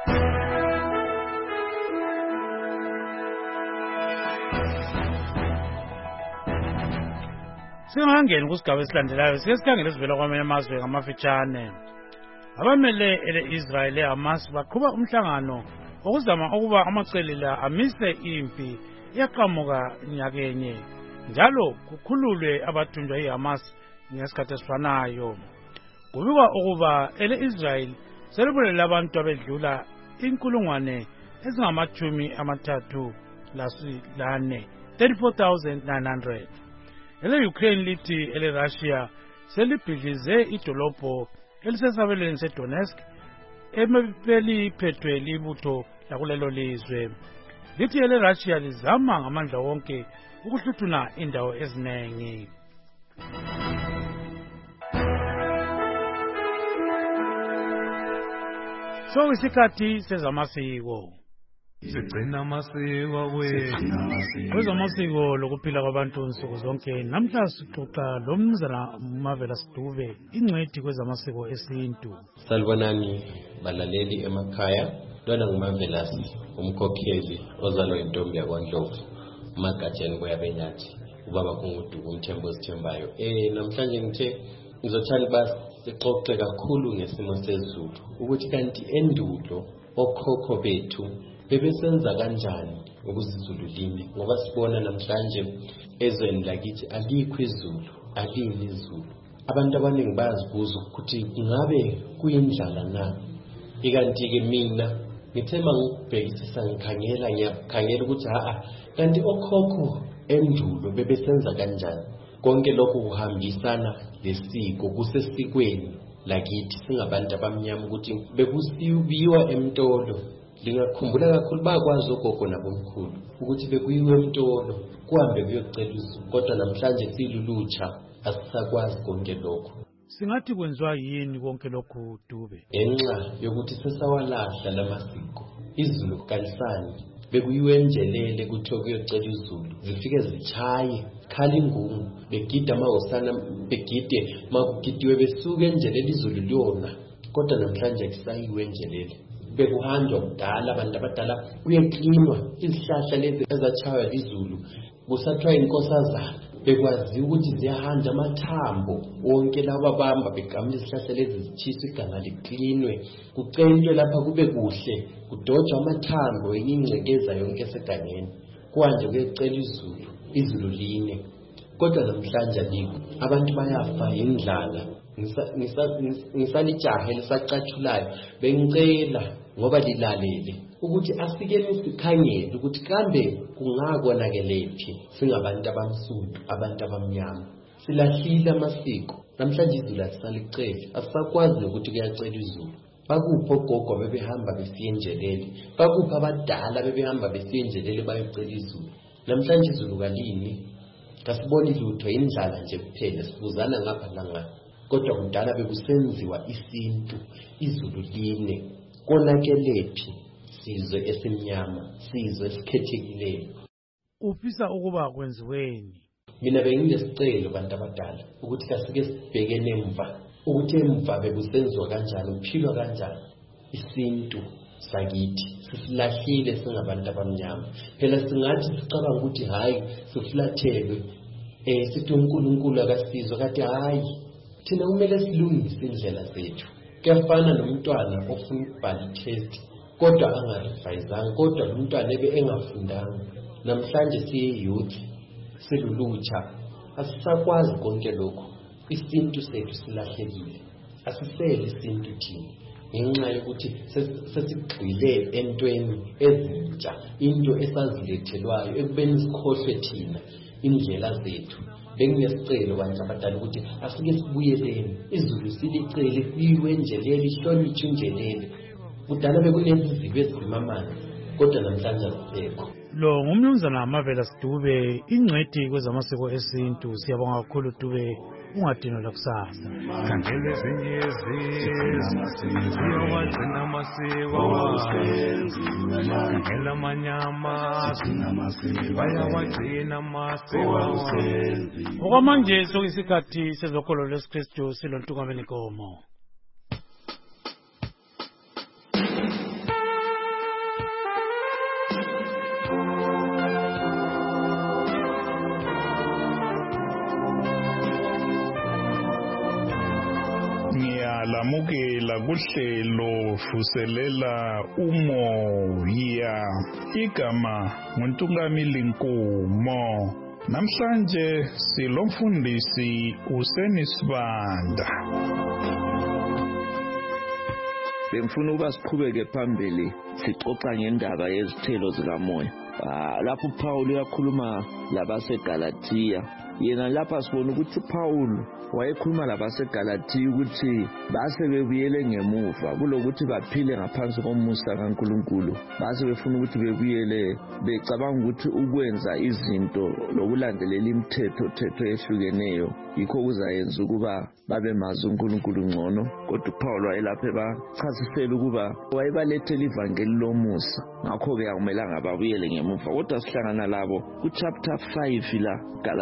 Singangeni kusigaba esilandelayo sike sikhangele sivela kwamanye amazwe ngamafitshane. Abamele ele-Israel eHamas baqhuba umhlangano okuzama ukuba amacelela amise impi yaqhamuka nyakenye njalo kukhululwe abathunjwa yiHamas ngesikhathi esifanayo. Kubikwa ukuba ele-Israel selibulele abantu abedlula 34,900. Ele-Ukraine lithi ele-Russia selibhidlize idolobho elisesabelweni seDonetsk ebeliphethwe libutho lakulelo lizwe. Lithi ele-Russia lizama ngamandla wonke ukuhluthuna indawo eziningi. So isikhathi sezamasiko. Sigcina amasiko wethu. Kwezamasiko lokuphila kwabantu nsuku zonke namhla sixoxa lo mnumzana Mavela Sidube ingcwethi kwezamasiko esintu. Salwanani balaleli emakhaya lona ngumavelasi umkhokheli ozalwa intombi yakwaNdlovu umagatsheni koyabenyathi ubaba kunguduku umthembu osithembayo. Namhlanje ngizothanda uba sixoxe kakhulu ngesimo sezulu ukuthi kanti endulo okhokho bethu bebesenza kanjani ukuze izulu line, ngoba sibona namhlanje ezweni lakithi alikho izulu, alini izulu. Abantu abaningi bayazibuza ukuthi kungabe kuyindlala na. Ikanti-ke mina ngithema ngikubhekisisa ngiyakhangela ukuthi kanti okhokho endulo bebesenza kanjani. Konke lokhu kuhambisana lesiko, kusesikweni lakithi singabantu abamnyama ukuthi bekusibiwa emtolo. Lingakhumbula kakhulu bakwazi ogogo nabomkhulu ukuthi bekuyiwe emtolo kuhambe kuyocela izulu, kodwa namhlanje silulutsha asisakwazi konke lokho. Singathi kwenziwa yini konke lokhu Dube? Ngenxa yokuthi sesawalahla lamasiko. Izulu kalisani bekuyiwe enjelele kuthiwa kuyocela izulu, zifike zichaye khala ingungu, begida amahosana, begide makugidiwe besuke enjelele izulu liyona. Kodwa namhlanje akusayiwe enjelele, bekuhanjwa kudala, abantu abadala kuyeklinwa izihlahla lezi ezachaywa izulu, kusathiwa inkosazana bekwazi ukuthi ziyahanja amathambo wonke laba bamba begamla izihlahla lezi zithiswe iganga liklinwe, kucelwe lapha kube kuhle, kudojwa amathambo ingcekeza yonke esegangeni, kuhanje kuyecela izulu line. Kodwa namhlanje alikho, abantu bayafa indlala. Ngisalijaha elisacatshulayo bengicela ngoba lilalele ukuthi asikeni sikhangele ukuthi kambe kungakonakelephi singabantu abamsundu, abantu abamnyama. Silahlile amasiko, namhlanje izulu asisaliceli, asisakwazi ukuthi kuyacela izulu. Bakuphi ogogo bebehamba besiya enjelele, bakuphi abadala bebehamba besiya enjelele bayocela izulu. Namhlanje izulu kalini, kasiboni lutho, indlala nje kuphela, sibuzana ngapha langapha. Kodwa kudala bekusenziwa isintu, izulu line. Konakelephi sizwe esimnyama, sizwe esikhethekileyo? Ufisa ukuba kwenziweni? Mina benginesicelo bantu abadala ukuthi kasike sibhekene emva, ukuthi emva bekusenziwa kanjani, uphilwa kanjani isintu sakithi. Sisilahlile singabantu abamnyama. Phela singathi sicabanga ukuthi hayi siflathelwe, sithi uNkulunkulu akasizwe, kade hayi thina kumele silungise indlela zethu. Kuyafana nomntwana ofuna ukubhala itest kodwa angarifayizanga, kodwa lo mntwana engafundanga. Namhlanje siye-youth, silulutsha, asisakwazi konke lokhu. Isintu sethu silahlekile, asisele isintu thina ngenxa yokuthi sesigxile entweni ezintsha, into esazilethelwayo ekubeni sikhohlwe thina indlela zethu. Benginesicelo bantu abadala ukuthi asike sibuyeleni, izulu silicele, siyiwe enjelele, ihlonitshwe injelele. Kudala bekuneziziko ezimamanzi, kodwa namhlanje azisekho. Lo ngumnumzana Marvelous Dube, ingcwethi kwezamasiko esintu. Siyabonga kakhulu Dube, ungadinwa lakusasa. Khangele ezinye ziyawagcina amasiko, khangela amanyama bayawagcina amasiko. Okwamanje sokuyisikhathi sezokholo lwesikristu silontungameni Nkomo. Lamukela kuhlelo vuselela umoya. Igama nguNtungamili Nkomo. Namhlanje silomfundisi uSenisibanda. Bengifuna ukuba siqhubeke phambili sixoxa ngendaba yezithelo zikamoya. Lapho uPaul uyakhuluma labaseGalatia, yena lapha sibona ukuthi uPaul wayekhuluma labaseGalatia ukuthi base bebuyele ngemuva kulokuthi baphile ngaphansi komusa kaNkulunkulu. Base befuna ukuthi bebuyele becabanga ukuthi ukwenza izinto lokulandelela imithetho ehlukeneyo yikho kuzayenza ukuba babe mazi uNkulunkulu ngcono. Kodwa uPaul wayelapha bachasisela ukuba wayebalethela ivangeli lomusa, ngakho-ke akumelanga babuyele ngemuva. Kodwa sihlangana labo ku chapter 5 la, Galatians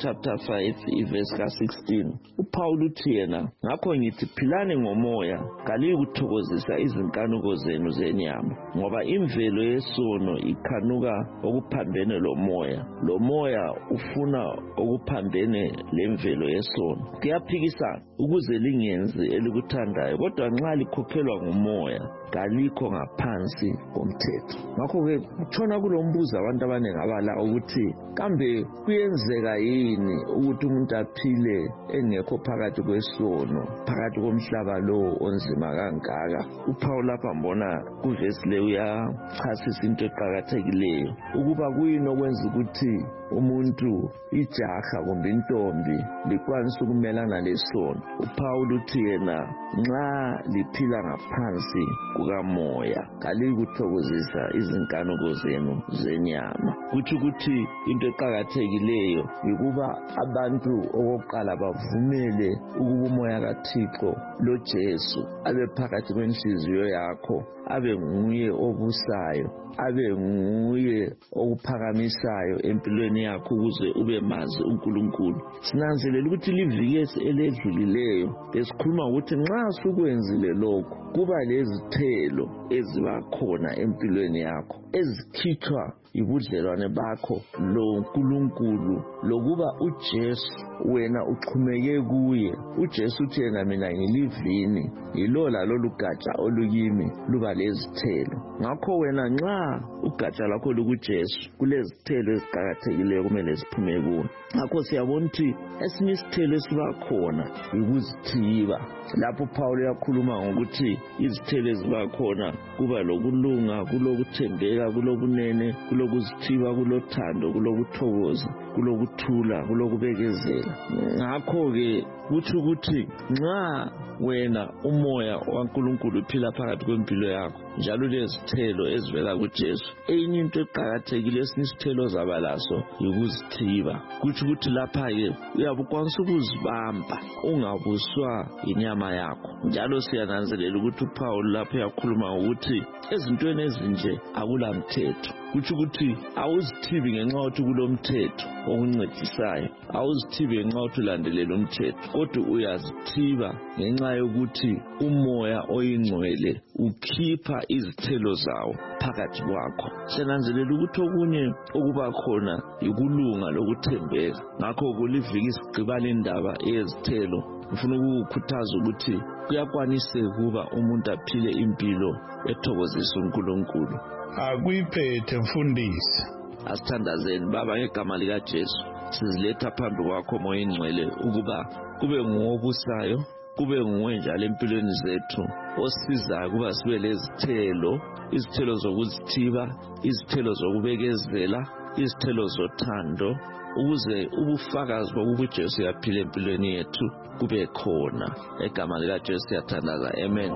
chapter 5 verse ka-16 uPaul uthi yena ngakho ngithi philani ngomoya kaliyikuthokozisa izinkanuko zenu zenyama ngoba imvelo yesono ikhanuka okuphambene lomoya lo moya ufuna okuphambene lemvelo yesono kuyaphikisana ukuze lingenzi elikuthandayo kodwa nxa likhokhelwa ngumoya kalikho ngaphansi komthetho ngakho-ke kutshona kulombuzo abantu abaningi abala ukuthi kambe kuyenzeka yini ukuthi umuntu aphile engekho phakathi kwesono phakathi komhlaba lo onzima kangaka uPaul lapha mbona kuvesi le uyachasisa into eqakathekileyo ukuba kuyini okwenza ukuthi umuntu ijaha kumbe intombi likwanisa ukumelana lesono uPaul uthi yena nxa liphila ngaphansi kukamoya kalikuthokozisa izinkanuko zenu zenyama kuthi ukuthi into eqakathekileyo yikuba abantu okokuqala bavumele ukuba umoya kaThixo lo Jesu abe phakathi kwenhliziyo yakho abe nguye obusayo abe nguye okuphakamisayo empilweni yakho ukuze ube mazi uNkulunkulu sinanzelela ukuthi liviki eledlulileyo besikhuluma ukuthi nxa sukwenzile lokho kuba lezithelo eziba khona empilweni yakho ezikhithwa ibudlelwane bakho lo nkulunkulu lokuba uJesu wena uxhumeke kuye uJesu uthi yena mina ngilivini yilo lalo gatsha olukimi luba lezithelo ngakho wena nxa ugatsha lakho lukuJesu kulezithelo eziqhakathekileyo kumele ziphume kuwe ngakho siyabona ukuthi esinye isithelo esiba khona ukuzithiba lapho Paul yakhuluma ngokuthi izithelo eziba khona kuba lokulunga kulokuthembeka kulobunene kulokuzithiba kulothando kulokuthokoza kulokuthula kulokubekezela ngakho-ke kuthi ukuthi nxa wena umoya waNkulunkulu uphila phakathi kwempilo yakho njalo lezithelo ezivela kuJesu enye into eqakathekile esinye isithelo zaba laso yikuzithiba kuthi ukuthi lapha-ke uyabukwanisa ukuzibamba ungabuswa inyama yakho njalo siyananzelela ukuthi uPaul lapho yakhuluma ngokuthi ezintweni ezinje akulamthetho kuthi ukuthi awuzithibi ngenxa yokuthi kulomthetho okuncedisayo awuzithibi ngenxa yokuthi ulandelela umthetho kodwa uyazithiba ngenxa yokuthi umoya oyingcwele ukhipha izithelo zawo phakathi kwakho siyananzelela ukuthi okunye okuba khona yikulunga lokuthembeka ngakho kuliviki sigqibala indaba yezithelo ngifuna ukukhuthaza ukuthi kuyakwaniseka ukuba umuntu aphile impilo ethokozisa uNkulunkulu akuyiphethe mfundisi asithandazeni baba ngegama likaJesu siziletha phambi kwakho moya ingcwele ukuba kube nguwobusayo kube nguwe njalo empilweni zethu osizayo kuba sibe lezithelo izithelo zokuzithiba izithelo zokubekezela izithelo zothando ukuze ubufakazi bokuba uJesu yaphila empilweni yethu kube khona egama likaJesu siyathandaza amen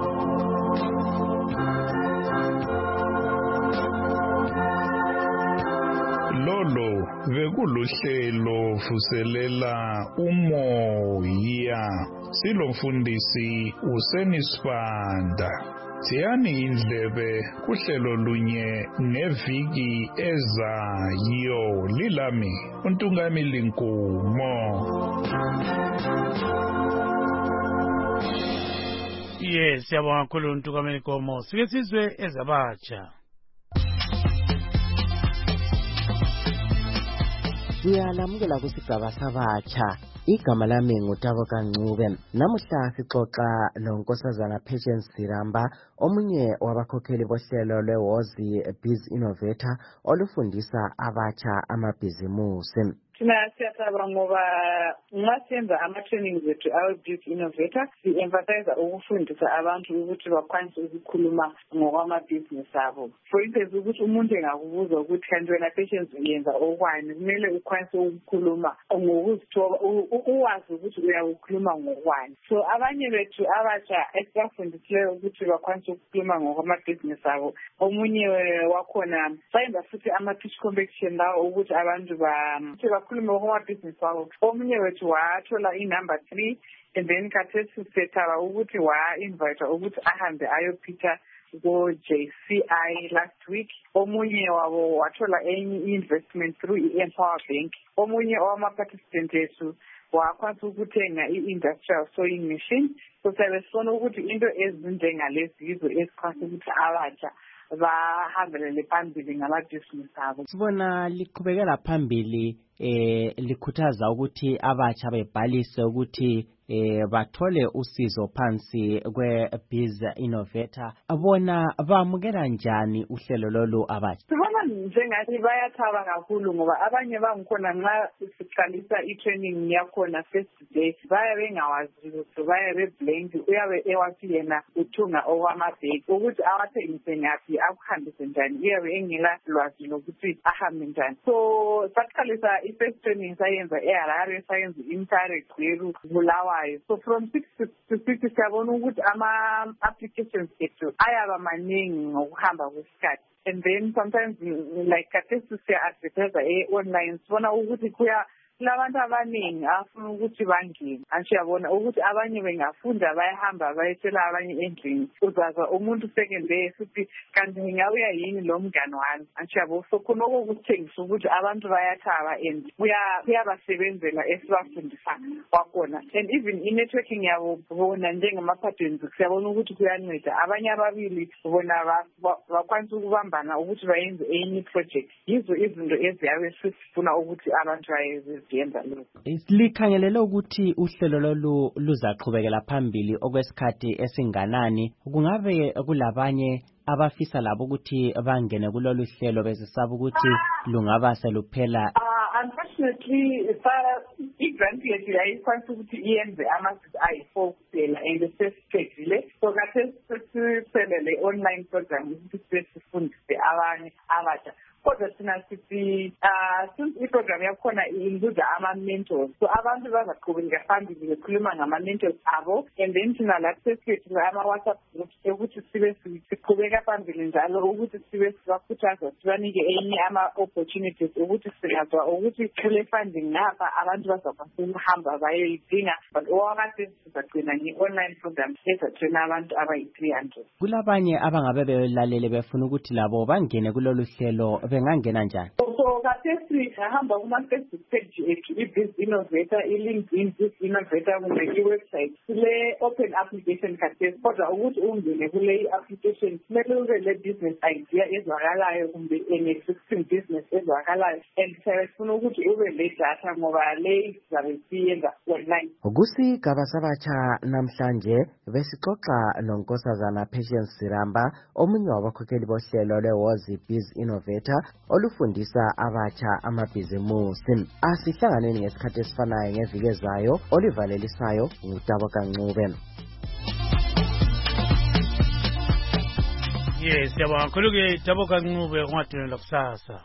lolo bekuluhlelo vuselela umoya silomfundisi usenisibanda siyani indlebe kuhlelo lunye neviki ezayo lilami uNtungamili Nkumo. Yes, siyabonga kakhulu uNtungamili Nkumo. Sike sizwe ezabatsha. Siyalamukela kusigaba sabatsha. Igama lami ngutabo Kancube. Namuhla sixoxa nonkosazana Patience Siramba, omunye wabakhokheli bohlelo lweWozi Biz Innovator olufundisa abatsha amabhizimusi. Thina siyataba ngoba nxa senza ama-trainings ethu awe-Biz Innovator si-emphasize ukufundisa abantu ukuthi bakwanise ukukhuluma ngokwamabhizinisi abo. For instance, ukuthi umuntu engakubuza ukuthi kanti wena Patience uyenza okwani, kumele ukwanise ukukhuluma ngokuzithoba, uwazi ukuthi uyakukhuluma ngokwani. So abanye bethu abatsha esibafundisileyo ukuthi bakwanise ukukhuluma ngokwamabhizinisi abo, omunye wakhona sayenza futhi ama-pitch competition lawo ukuthi abantu bakhulume ngokwamabhizinisi wabo. Omunye wethu wathola i-number 3 and then khathesi sethaba ukuthi wa-invite ukuthi ahambe ayopitha JCI last week. Omunye wabo wathola enye investment through Empower Bank. Omunye wama-participant ethu wakwanisa ukuthenga i-industrial sewing machine. So siyabe sifuna ukuthi into ezinjengalezi yizo esikwanisa ukuthi abatsha bahambelele phambili ngamabhizinisi abo. Sibona liqhubekela phambili likhuthaza ukuthi abatsha bebhalise ukuthi bathole usizo phansi kwe-Biz Innovator. Bona bamukela njani uhlelo lolu abatsha? Sibona njengathi bayathaba kakhulu ngoba abanye bangikhona nxa siqalisa i-training yakhona first day baye bengawazi ukuthi baye beblank uyabe ewathi yena uthunga okwamabheki ukuthi awathengise ngaphi akuhambise njani uyabe engela lwazi lokuthi ahambe njani. So saqalisa i-first training sayenza eHarare sayenza i-Mtare Gweru Bulawayo. So from 6 to 6 siyabona ukuthi ama-applications ethu ayaba maningi ngokuhamba kwesikhathi. And then sometimes like kathesi siya-advertise online sibona ukuthi kulabantu abaningi afuna ukuthi bangene. Siyabona ukuthi abanye bengafunda bayahamba bayetshela abanye endlini. Uzaza umuntu second day futhi kanti ngingawuya yini lo mngane wami. Siyabona so khona okuthengisa ukuthi abantu bayathaba and kuyabasebenzela esibafundisa kwakhona. And even i-networking yabo bona njengamaphathweni siyabona ukuthi kuyanceda. Abanye ababili bona bakwanisa ukubambana ukuthi bayenze enye project. Yizo izinto eziyabe sifuna ukuthi abantu bayenze. Likhangelele ukuthi uhlelo lolu luzaqhubekela phambili okwesikhathi esinganani. Kungabe kulabanye abafisa labo ukuthi bangene kulolu hlelo bezisaba ukuthi lungaba seluphela? Unfortunately, i-grant yethu yayikwanisa ukuthi iyenze ama-6 ayi-4 kuphela and sesiqedile. So khathesi sesiselele online program ukuthi sibe sifundise abanye abatsha. Kodwa thina sithi since i-program yakhona include ama-mentors, so abantu bazaqhubeka phambili bekhuluma ngama-mentors abo, and then thina lapho sesithi ama-WhatsApp groups ukuthi sibe siqhubeka phambili njalo ukuthi sibe sibakhuthaza sibanike enye ama-opportunities ukuthi singazwa ukuthi kule funding ngapha abantu bazakwazi ukuhamba bayoyidinga, but okwakade sizagcina nge-online program ezathena abantu abayi-300. Kulabanye abangabe belalele befuna ukuthi labo bangene kulolu hlelo bengangena njani? So kathesi hamba kuma-Facebook page ethu i-Biz Innovator, i-LinkedIn Biz Innovator kumbe i-website kule open application kathesi, kodwa ukuthi ungene kule application kumele ube le business idea ezwakalayo kumbe an existing business ezwakalayo, and siyafuna ukuthi ube le data ngoba le sizabe siyenza online. Kusigaba sabatsha namhlanje besixoxa nonkosazana Patience Siramba, omunye wabakhokheli bohlelo lweWozi Biz Innovator olufundisa abatsha amabhizimusi. Asihlanganeni ngesikhathi esifanayo ngeviki ezayo. Olivalelisayo ngutabo kancube. Yes, siyabonga kakhulu ke Tabo Kancube ungadinela kusasa.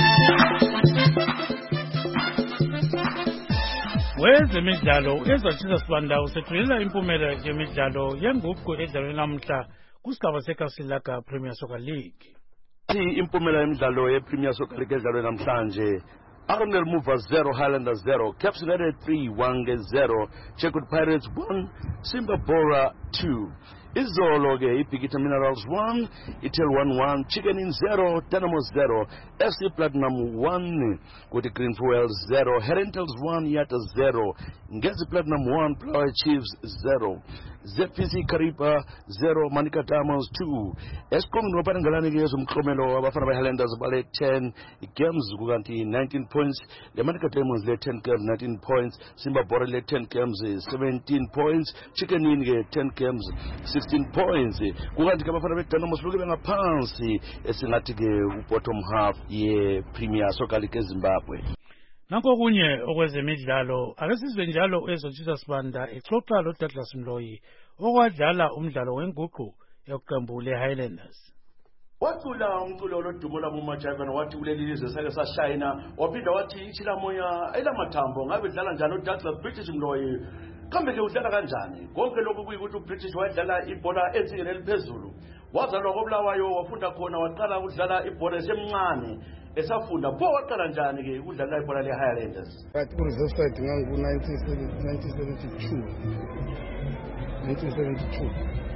Wezemidlalo ezathisa sibanda usethulela impumela yemidlalo yenguqu edlalweni namhla kusigaba seKasilaka Premier Soccer League. Impumela yemidlalo yePremier Soccer League edlalweni namhlanje. Arundel Movers 0, Highlanders 0, Caps United 3, Wange 0, Checkout Pirates 1, Simba Bora 2. Izolo ke iBigita Minerals 1, Itel 1-1, Chicken Inn 0, Dynamo 0, FC Platinum 1, Kuti Green Fuels 0, Herentals 1, Yata 0, Ngezi Platinum 1, Ploy Chiefs 0, ZPC Karipa 0, Manika Diamonds 2. Eskom noparangalani ke zomklomelo abafana beHighlanders bale 10 games kukanti 19 points, le Manika Diamonds le 10 games 19 points, Simba Bora le 10 games 17 points, Chicken Inn ke 10 games 16 points. Kukanti ke abafana beDynamo sibuke ngaphansi esingathi ke bottom half ye Premier Soccer League eZimbabwe. Nanko kunye okwezemidlalo akesizwe njalo ezothisa sibanda exoxa lo Douglas Mloyi okwadlala umdlalo wenguqu yokuqembu leHighlanders. Wacula umculo lodumo labo Majayana wathi kuleli lizwe sake sashayina waphinda wathi ichila moya elamathambo ngabe dlala njalo uDouglas British Mloyi kambe ke udlala kanjani konke lokhu kuyikuthi uBritish wadlala ibhola ezingeni eliphezulu wazalwa koBulawayo wafunda khona waqala ukudlala ibhola esemncane esafunda bo waqala njani ke ukudlala ibhola leHighlanders at reserve side ngangu 1972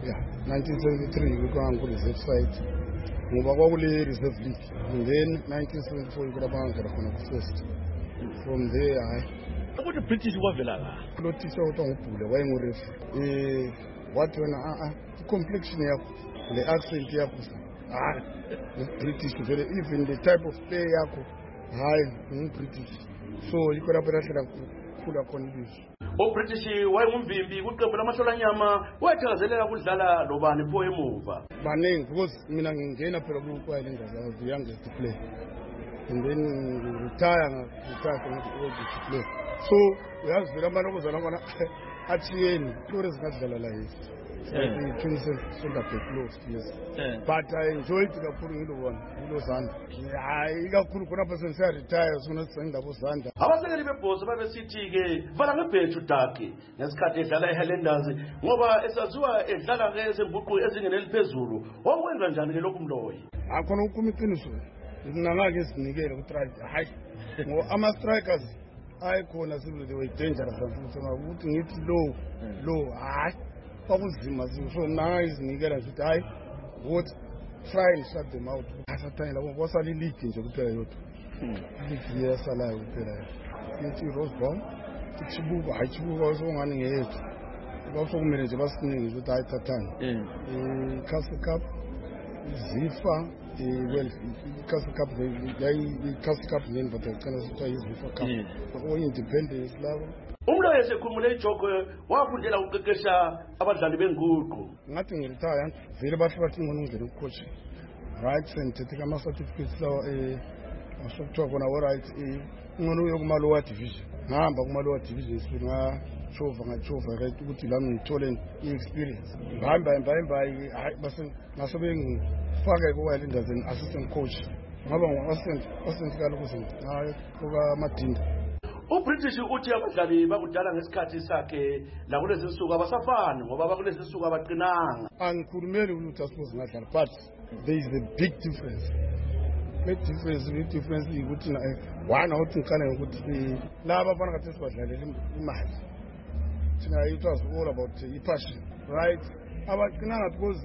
ya 1973 kwakanga ku-reserve site ngoba kwakule-reserve league, and then 1974 kulapho angangena khona ku-first. From there hayi ukuthi British kwavela la lo tisha kuthiwa ngubhule wayengurefu. Wathi wena i-complexion yakho le-accent yakho British vele, even the type of play yakho hayi ngu-British, so yikho lapho lahlala khula khona ilizwi. uBritish wayengumvimbi kuqembu lamahlolanyama, wathakazelela kudlala lobani pho emuva. Baningi because mina ngingena phela ku-Islanders, I was the youngest player, and then retire from the play. So uyazi vele abantu okuzala ngona athiyeni lori zingadlala la yesi. But I enjoyed kakhulu ngilobona ngilozanda. Hayi kakhulu khonapha sengisaretire sona sengindabo zanda. Abasekeli bebhosi babesithi ke vala ngebhethu daki ngesikhathi edlala eHighlanders ngoba esaziwa edlala ke ezembuqu ezingene eliphezulu. Wakwenza njani ke lokhu Mloyi? Akhona ukuma iqiniso. Ngingangake sinikele ku-strike. Hayi. Ngo ama strikers ayikhona sibule they were dangerous futhi ngokuthi ngithi low hayi. Kwakuzima so nayizinikela nje ukuthi hayi what try and shut them out. Asathanyela kwasala ileague nje kuphela yodwa. Ileague yesalayo kuphela. Sithi Rosebaum, Chibuka, hayi Chibuka wasongani ngeyethu. Basokumele nje basiningi ukuthi hayi thathani. Castle Cup, Zifa, well, Castle Cup Castle Cup name but kana sithi yiZifa Cup. Independence labo. Umloyi esekhumule ijoko wafundela ukuqeqesha abadlali benguqu. Ngathi ngiretire vele bathi ngona ungena ukucoach. Right senthethe ama certificates lawa asokuthiwa khona wa right ngona uye kuma lower division. Ngihamba kuma lower division ngachova right ukuthi la ngithole i-experience. Ngihamba hayi base ngasobe ngifake ku-Islanders as assistant coach. Ngaba ngu-assistant kaloku hayi kuba Madinda. uBritish uthi abadlali bakudala ngesikhathi sakhe la kulezi nsuku abasafani ngoba bakulezi nsuku abaqinanga. Angikhulumeli ukuthi asibuze ngadlala, but there is a big difference. Big difference ukuthi one awuthi ngikhala ukuthi laba abafana kathi sibadlalela imali. Thina it was all about passion, right? Abaqinanga because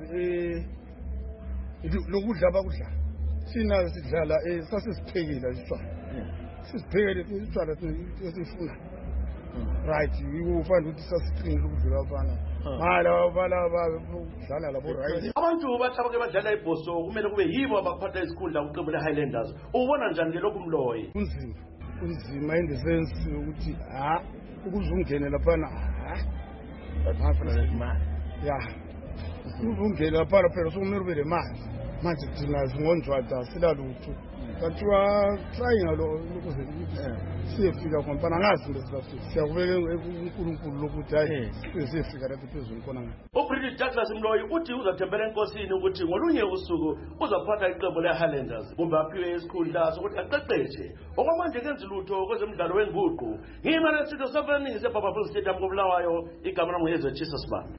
lokudla bakudla. Sina sidlala sasisiphekile isitshwala. Sisibhekele isitshwala esifuna. Right, you find ukuthi sasiqinile ukudlula abafana. Mala abafana badlala labo right. Abantu bathaba badlala ibhoso kumele kube yibo abaphatha isikhundla kuqembu leHighlanders. Ubona njani ke lokhu Mloyi? Kunzima in the sense ukuthi ukuzungena laphana bafana lemali. Yeah. Ukuzungena laphana phela sokumele ube lemali. Manje thina singonjwada silalutho. But you are trying ukuze siyefika khona ngazi into siyakubeka uNkulunkulu lokuthi hayi siyefika lapha phezulu khona ngathi. uBritish Douglas Mloyi uthi uzathembela enkosini ukuthi ngolunye usuku uzaphatha iqembu leHighlanders kumbe aphiwe isikhundla sokuthi aqeqeshe. Okwamanje kenza lutho kwezemidlalo wenguqu. Ngimana Studio 7 ngisebhabhaphu Stadium koBulawayo, igama lami nguYezwe Chisasibani.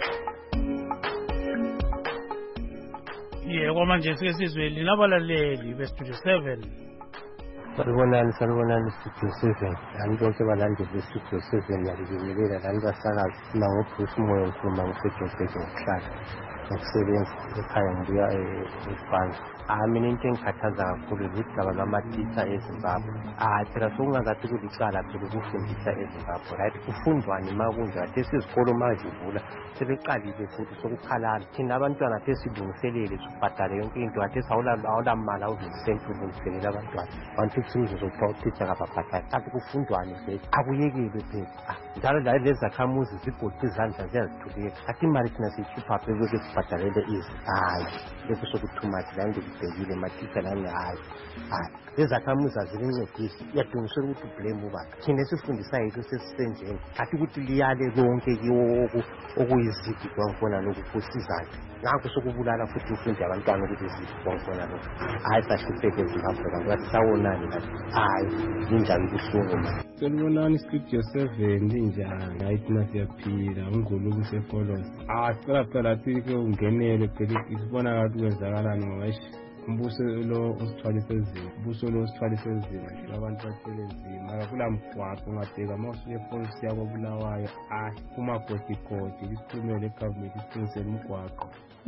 Kwamanje sike sizwe linabalaleli beStudio 7. Salibonani Studio 7. Ani bonke balandeli beStudio 7 yalibingelela lani basakazi sina ngoBruce Moyo ngikhuluma ngiseJoburg ngokuhlala. Ngokusebenza ekhaya ngibuya eFrance. Mina into engikhathaza kakhulu ukuthi laba bamatitha eZimbabwe. Phela sokungazathi kulicala phela ukufundisa eZimbabwe. Right? Kufundwani makunjani? Sezikolo mazivula sebeqalile futhi sokukhalala. Thina abantwana sesilungiselele sibhadale yonke into ade awulamali awuzisentu ulungiselela abantwana. Abantu kusizo sokuthicha kababhadala. Kanti kufundwani nje? Akuyekile phela. Njalo la lezi zakhamuzi zibhodwe izandla ziyazithuleka. Athi imali thina siyikhipha phela sibhadalele izi. Hayi, lokho sokuthuma la ngibhekile matitha nami hayi. Lezakhamuzi azilincedisi. Iyadingisela ukuthi ublame ubani. Thina esifundisa yethu sesisenjeni. Athi ukuthi liyale lonke kiwo okuyizigi kwangifona lokhu kusizana. Ngakho sokubulala futhi ufundi abantwana ukuthi izigi kwangifona lokhu. Hayi sasihleke eZimbabwe kanti wathi sawonani la. Hayi injalo kuhlungu manje. Salibonani Studio 7 njani? Hayi thina siyaphila ngizolo kusefollows. Sicela phela sithi ungenele phela isibona ngathi kwenzakalani ngoba umbuso lo usithwalise nzima umbuso lo usithwalise nzima nje abantu bathwele nzima kula mgwaqo ungabheka uma usuye epolisi yako Bulawayo umagodigodi likhulume le-government isilungisele umgwaqo.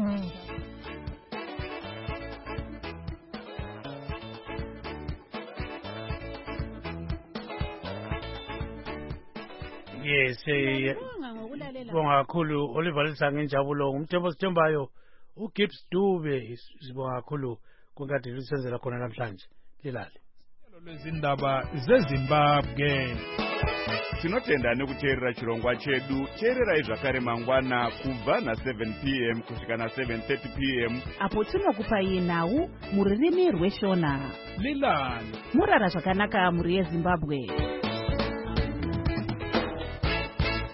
Yes, sibonga kakhulu Oliver Lisange Njabulo ngumthembu sithembayo uGibbs Dube sibonga kakhulu kunkade lisenzela khona namhlanje lilale lwezindaba zeZimbabwe. Tinotenda nekuteerera chirongwa chedu. Teererai zvakare mangwana kubva na7 p.m. kusvika na7:30 p.m. apo tinokupai nhau muririmi rweshona. Lilale murara zvakanaka muri yeZimbabwe.